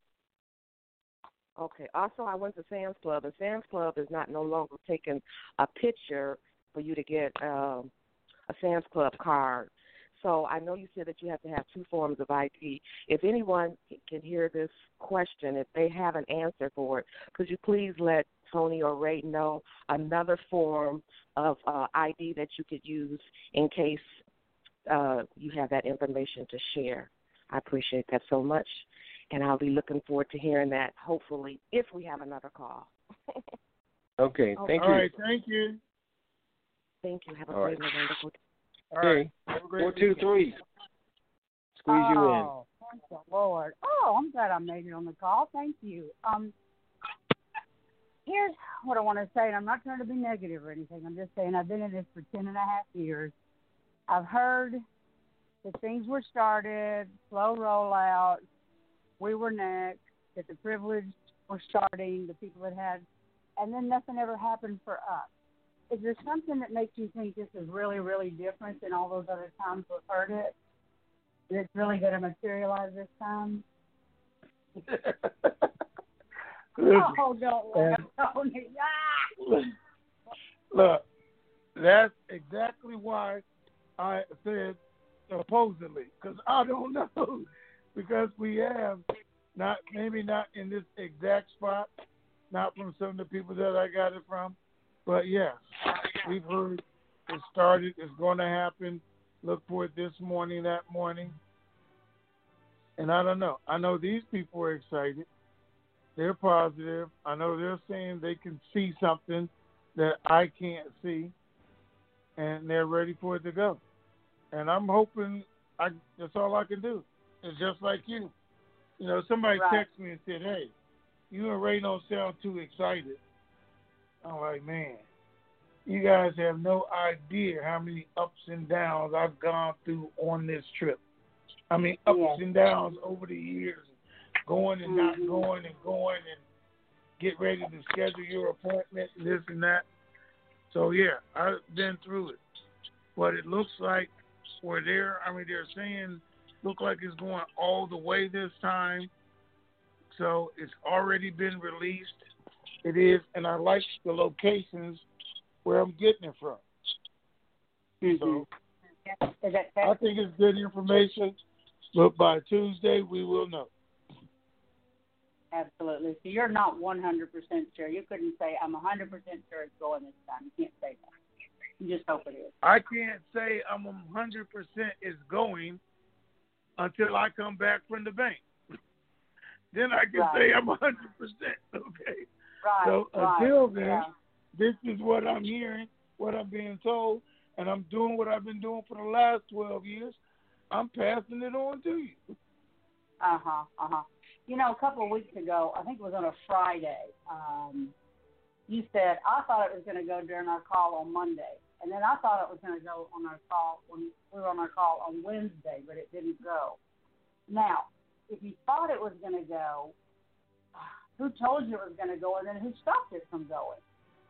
Okay. Also, I went to Sam's Club, and Sam's Club is not no longer taking a picture for you to get um, a Sam's Club card. So I know you said that you have to have two forms of I D. If anyone can hear this question, if they have an answer for it, could you please let Tony or Ray know another form of uh, I D that you could use in case uh, you have that information to share? I appreciate that so much, and I'll be looking forward to hearing that, hopefully, if we have another call. Okay, thank All you. All right, thank you. Thank you. Have a All great right. and wonderful day. All right. Okay, Have a great four two weekend. three. Squeeze you in. Oh, thank the Lord. Oh, I'm glad I made it on the call. Thank you. Um, here's what I want to say, and I'm not trying to be negative or anything. I'm just saying I've been in this for ten and a half years. I've heard that things were started, slow rollout, we were next, that the privileged were starting, the people that had, and then nothing ever happened for us. Is there something that makes you think this is really, really different than all those other times we've heard it? That it's really going to materialize this time? Oh, don't laugh, Tony. Ah! Look, that's exactly why I said supposedly, because I don't know, because we have not, maybe not in this exact spot, not from some of the people that I got it from, but yes, we've heard it started, it's going to happen. Look for it this morning, that morning. And I don't know. I know these people are excited. They're positive. I know they're saying they can see something that I can't see, and they're ready for it to go. And I'm hoping I that's all I can do. It's just like you. You know, somebody Right. texted me and said, hey, you and Ray don't sound too excited. I'm like, man, you guys have no idea how many ups and downs I've gone through on this trip. I mean, ups Yeah. and downs over the years, going and not Mhm. going and going and get ready to schedule your appointment and this and that. So, yeah, I've been through it. But it looks like we're there. I mean, they're saying look like it's going all the way this time. So it's already been released. It is, and I like the locations where I'm getting it from. Mm-hmm. So Is that, I think it's good information. But by Tuesday, we will know. Absolutely. So you're not one hundred percent sure. You couldn't say, I'm one hundred percent sure it's going this time. You can't say that. You just hope it is. I can't say I'm one hundred percent it's going until I come back from the bank. Then I can right. say I'm one hundred percent, okay? Right, So right. until then, yeah. this is what I'm hearing, what I'm being told, and I'm doing what I've been doing for the last twelve years. I'm passing it on to you. Uh-huh, uh-huh. You know, a couple of weeks ago, I think it was on a Friday, um, you said, I thought it was going to go during our call on Monday. And then I thought it was going to go on our call when we were on our call on Wednesday, but it didn't go. Now, if you thought it was going to go, who told you it was going to go, and then who stopped it from going?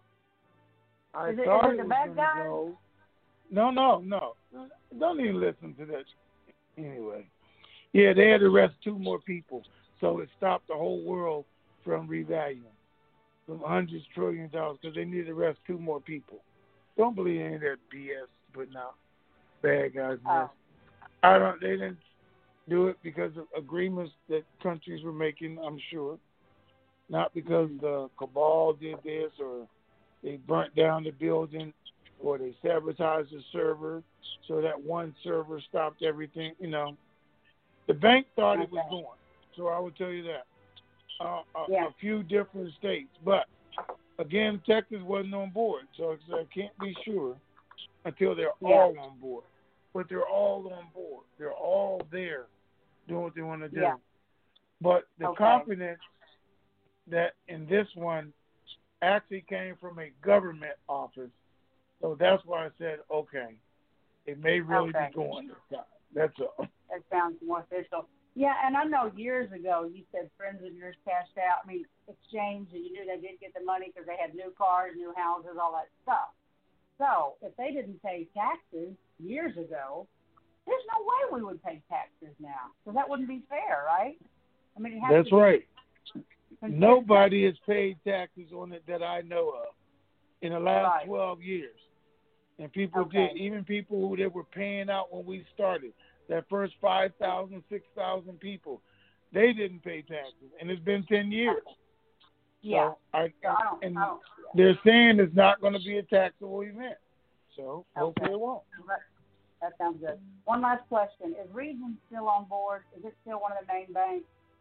I is it, thought is it, it the was bad going guys? to go. No, no, no. Don't even listen to that. Anyway. Yeah, they had to arrest two more people, so it stopped the whole world from revaluing from hundreds of trillion dollars because they needed to arrest two more people. Don't believe any of that B S putting out bad guys. Oh. I don't. They didn't do it because of agreements that countries were making. I'm sure, not because the cabal did this or they burnt down the building or they sabotaged the server so that one server stopped everything. You know. The bank thought it was going, so I will tell you that. Uh, a, yeah. a few different states, but again, Texas wasn't on board, so I can't be sure until they're yeah. all on board. But they're all on board. They're all there doing what they want to do. Yeah. But the okay. confidence that in this one actually came from a government office, so that's why I said, okay, it may really okay. be going this time. That's all. That sounds more official. Yeah, and I know years ago you said friends of yours cashed out. I mean, exchanged, and you knew they did get the money because they had new cars, new houses, all that stuff. So if they didn't pay taxes years ago, there's no way we would pay taxes now. So that wouldn't be fair, right? I mean, it has That's to right. Be Nobody has paid taxes on it that I know of in the last right. twelve years. And people okay. did, even people who they were paying out when we started, that first five thousand, six thousand people, they didn't pay taxes. And it's been ten years. Yeah. So I, so I don't, and I don't, yeah. they're saying it's not going to be a taxable event. So okay. hopefully it won't. That sounds good. One last question. Is Regions still on board? Is it still one of the main banks?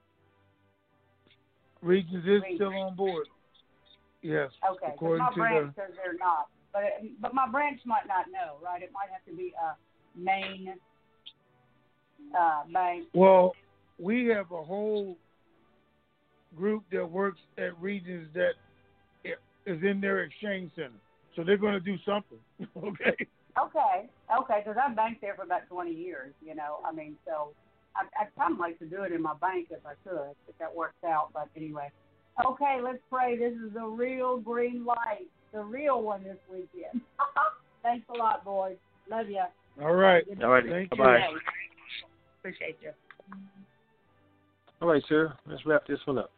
Regions is Regions. still on board. Yes. Okay. According my to branch the, says they're not. But it, but my branch might not know, right? It might have to be a main uh, bank. Well, we have a whole group that works at Regions that is in their exchange center. So they're going to do something, okay? Okay, okay, because I've banked there for about twenty years, you know. I mean, so I, I'd kind of like to do it in my bank if I could, if that works out. But anyway, okay, let's pray. This is the real green light, the real one this weekend. Thanks a lot, boys. Love you. All right. All right. Thank you. Bye-bye. Appreciate you. All right, sir. Let's wrap this one up.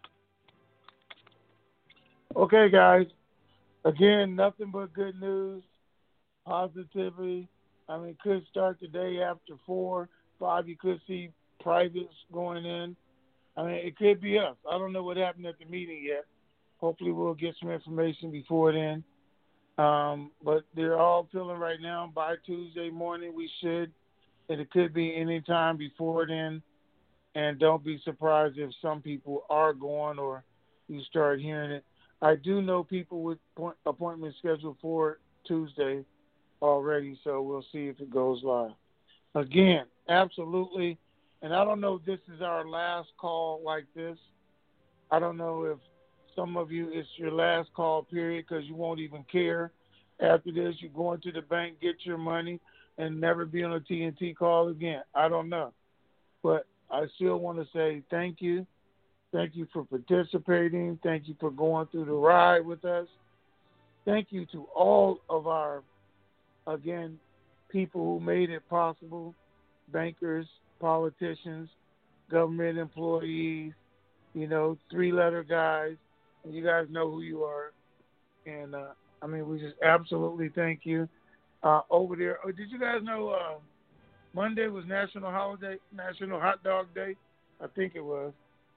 Okay, guys. Again, nothing but good news, positivity. I mean, could start the day after four, five. You could see privates going in. I mean, it could be us. I don't know what happened at the meeting yet. Hopefully, we'll get some information before then. Um, but they're all feeling right now by Tuesday morning we should, and it could be any time before then. And don't be surprised if some people are going or you start hearing it. I do know people with appointments scheduled for Tuesday already, so we'll see if it goes live. Again, absolutely, and I don't know if this is our last call like this. I don't know if some of you, it's your last call period because you won't even care. After this, you go into the bank, get your money, and never be on a T N T call again. I don't know. But I still want to say thank you. Thank you for participating. Thank you for going through the ride with us. Thank you to all of our, again, people who made it possible, bankers, politicians, government employees, you know, three-letter guys. And you guys know who you are. And, uh, I mean, we just absolutely thank you. Uh, over there, oh, did you guys know uh, Monday was National Holiday, National Hot Dog Day? I think it was.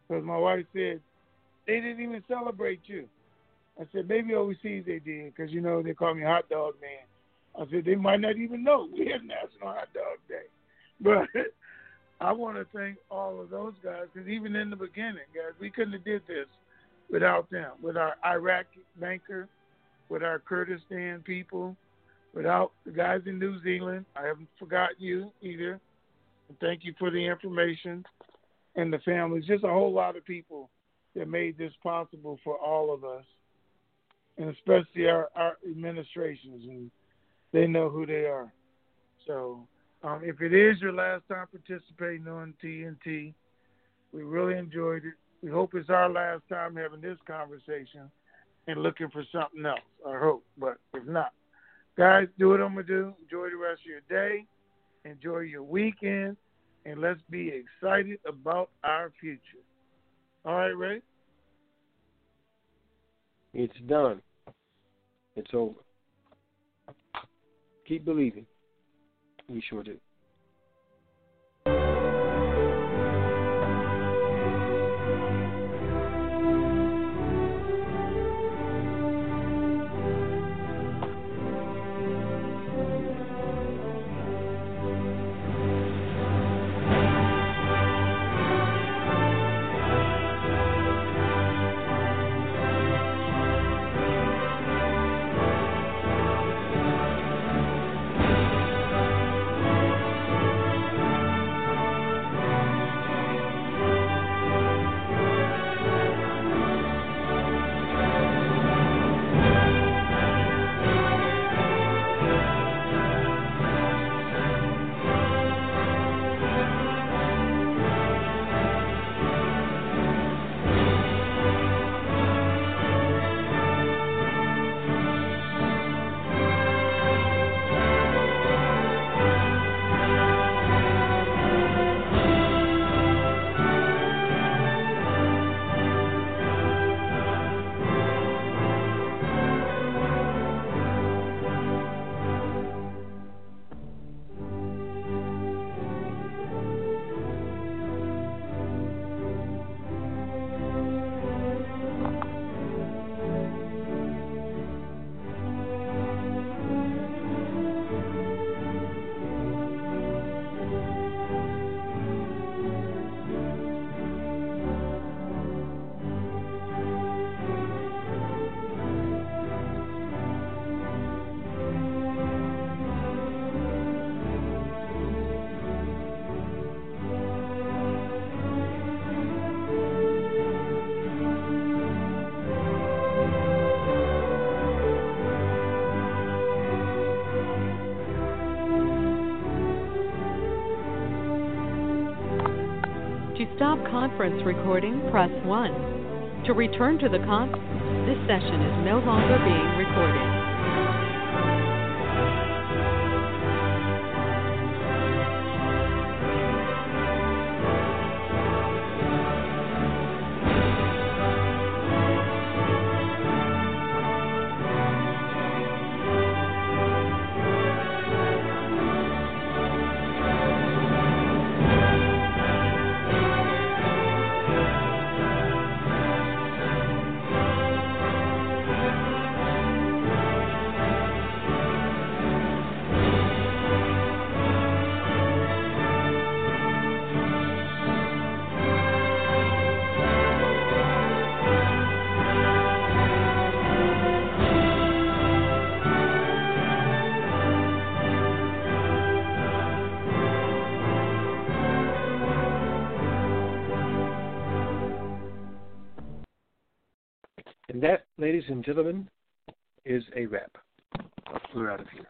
Because my wife said, they didn't even celebrate you. I said, maybe overseas they did, because, you know, they call me Hot Dog Man. I said, they might not even know we had National Hot Dog Day. But I want to thank all of those guys, because even in the beginning, guys, we couldn't have did this without them, with our Iraq banker, with our Kurdistan people, without the guys in New Zealand. I haven't forgotten you either. And thank you for the information and the families. Just a whole lot of people that made this possible for all of us, and especially our, our administrations, and they know who they are. So um, if it is your last time participating on T N T, we really enjoyed it. We hope it's our last time having this conversation and looking for something else, I hope. But if not, guys, do what I'm going to do. Enjoy the rest of your day. Enjoy your weekend. And let's be excited about our future. All right, Ray? It's done. It's over. Keep believing. We sure do. To stop conference recording, press one. To return to the conference, this session is no longer being recorded. And that, ladies and gentlemen, is a wrap. We're out of here.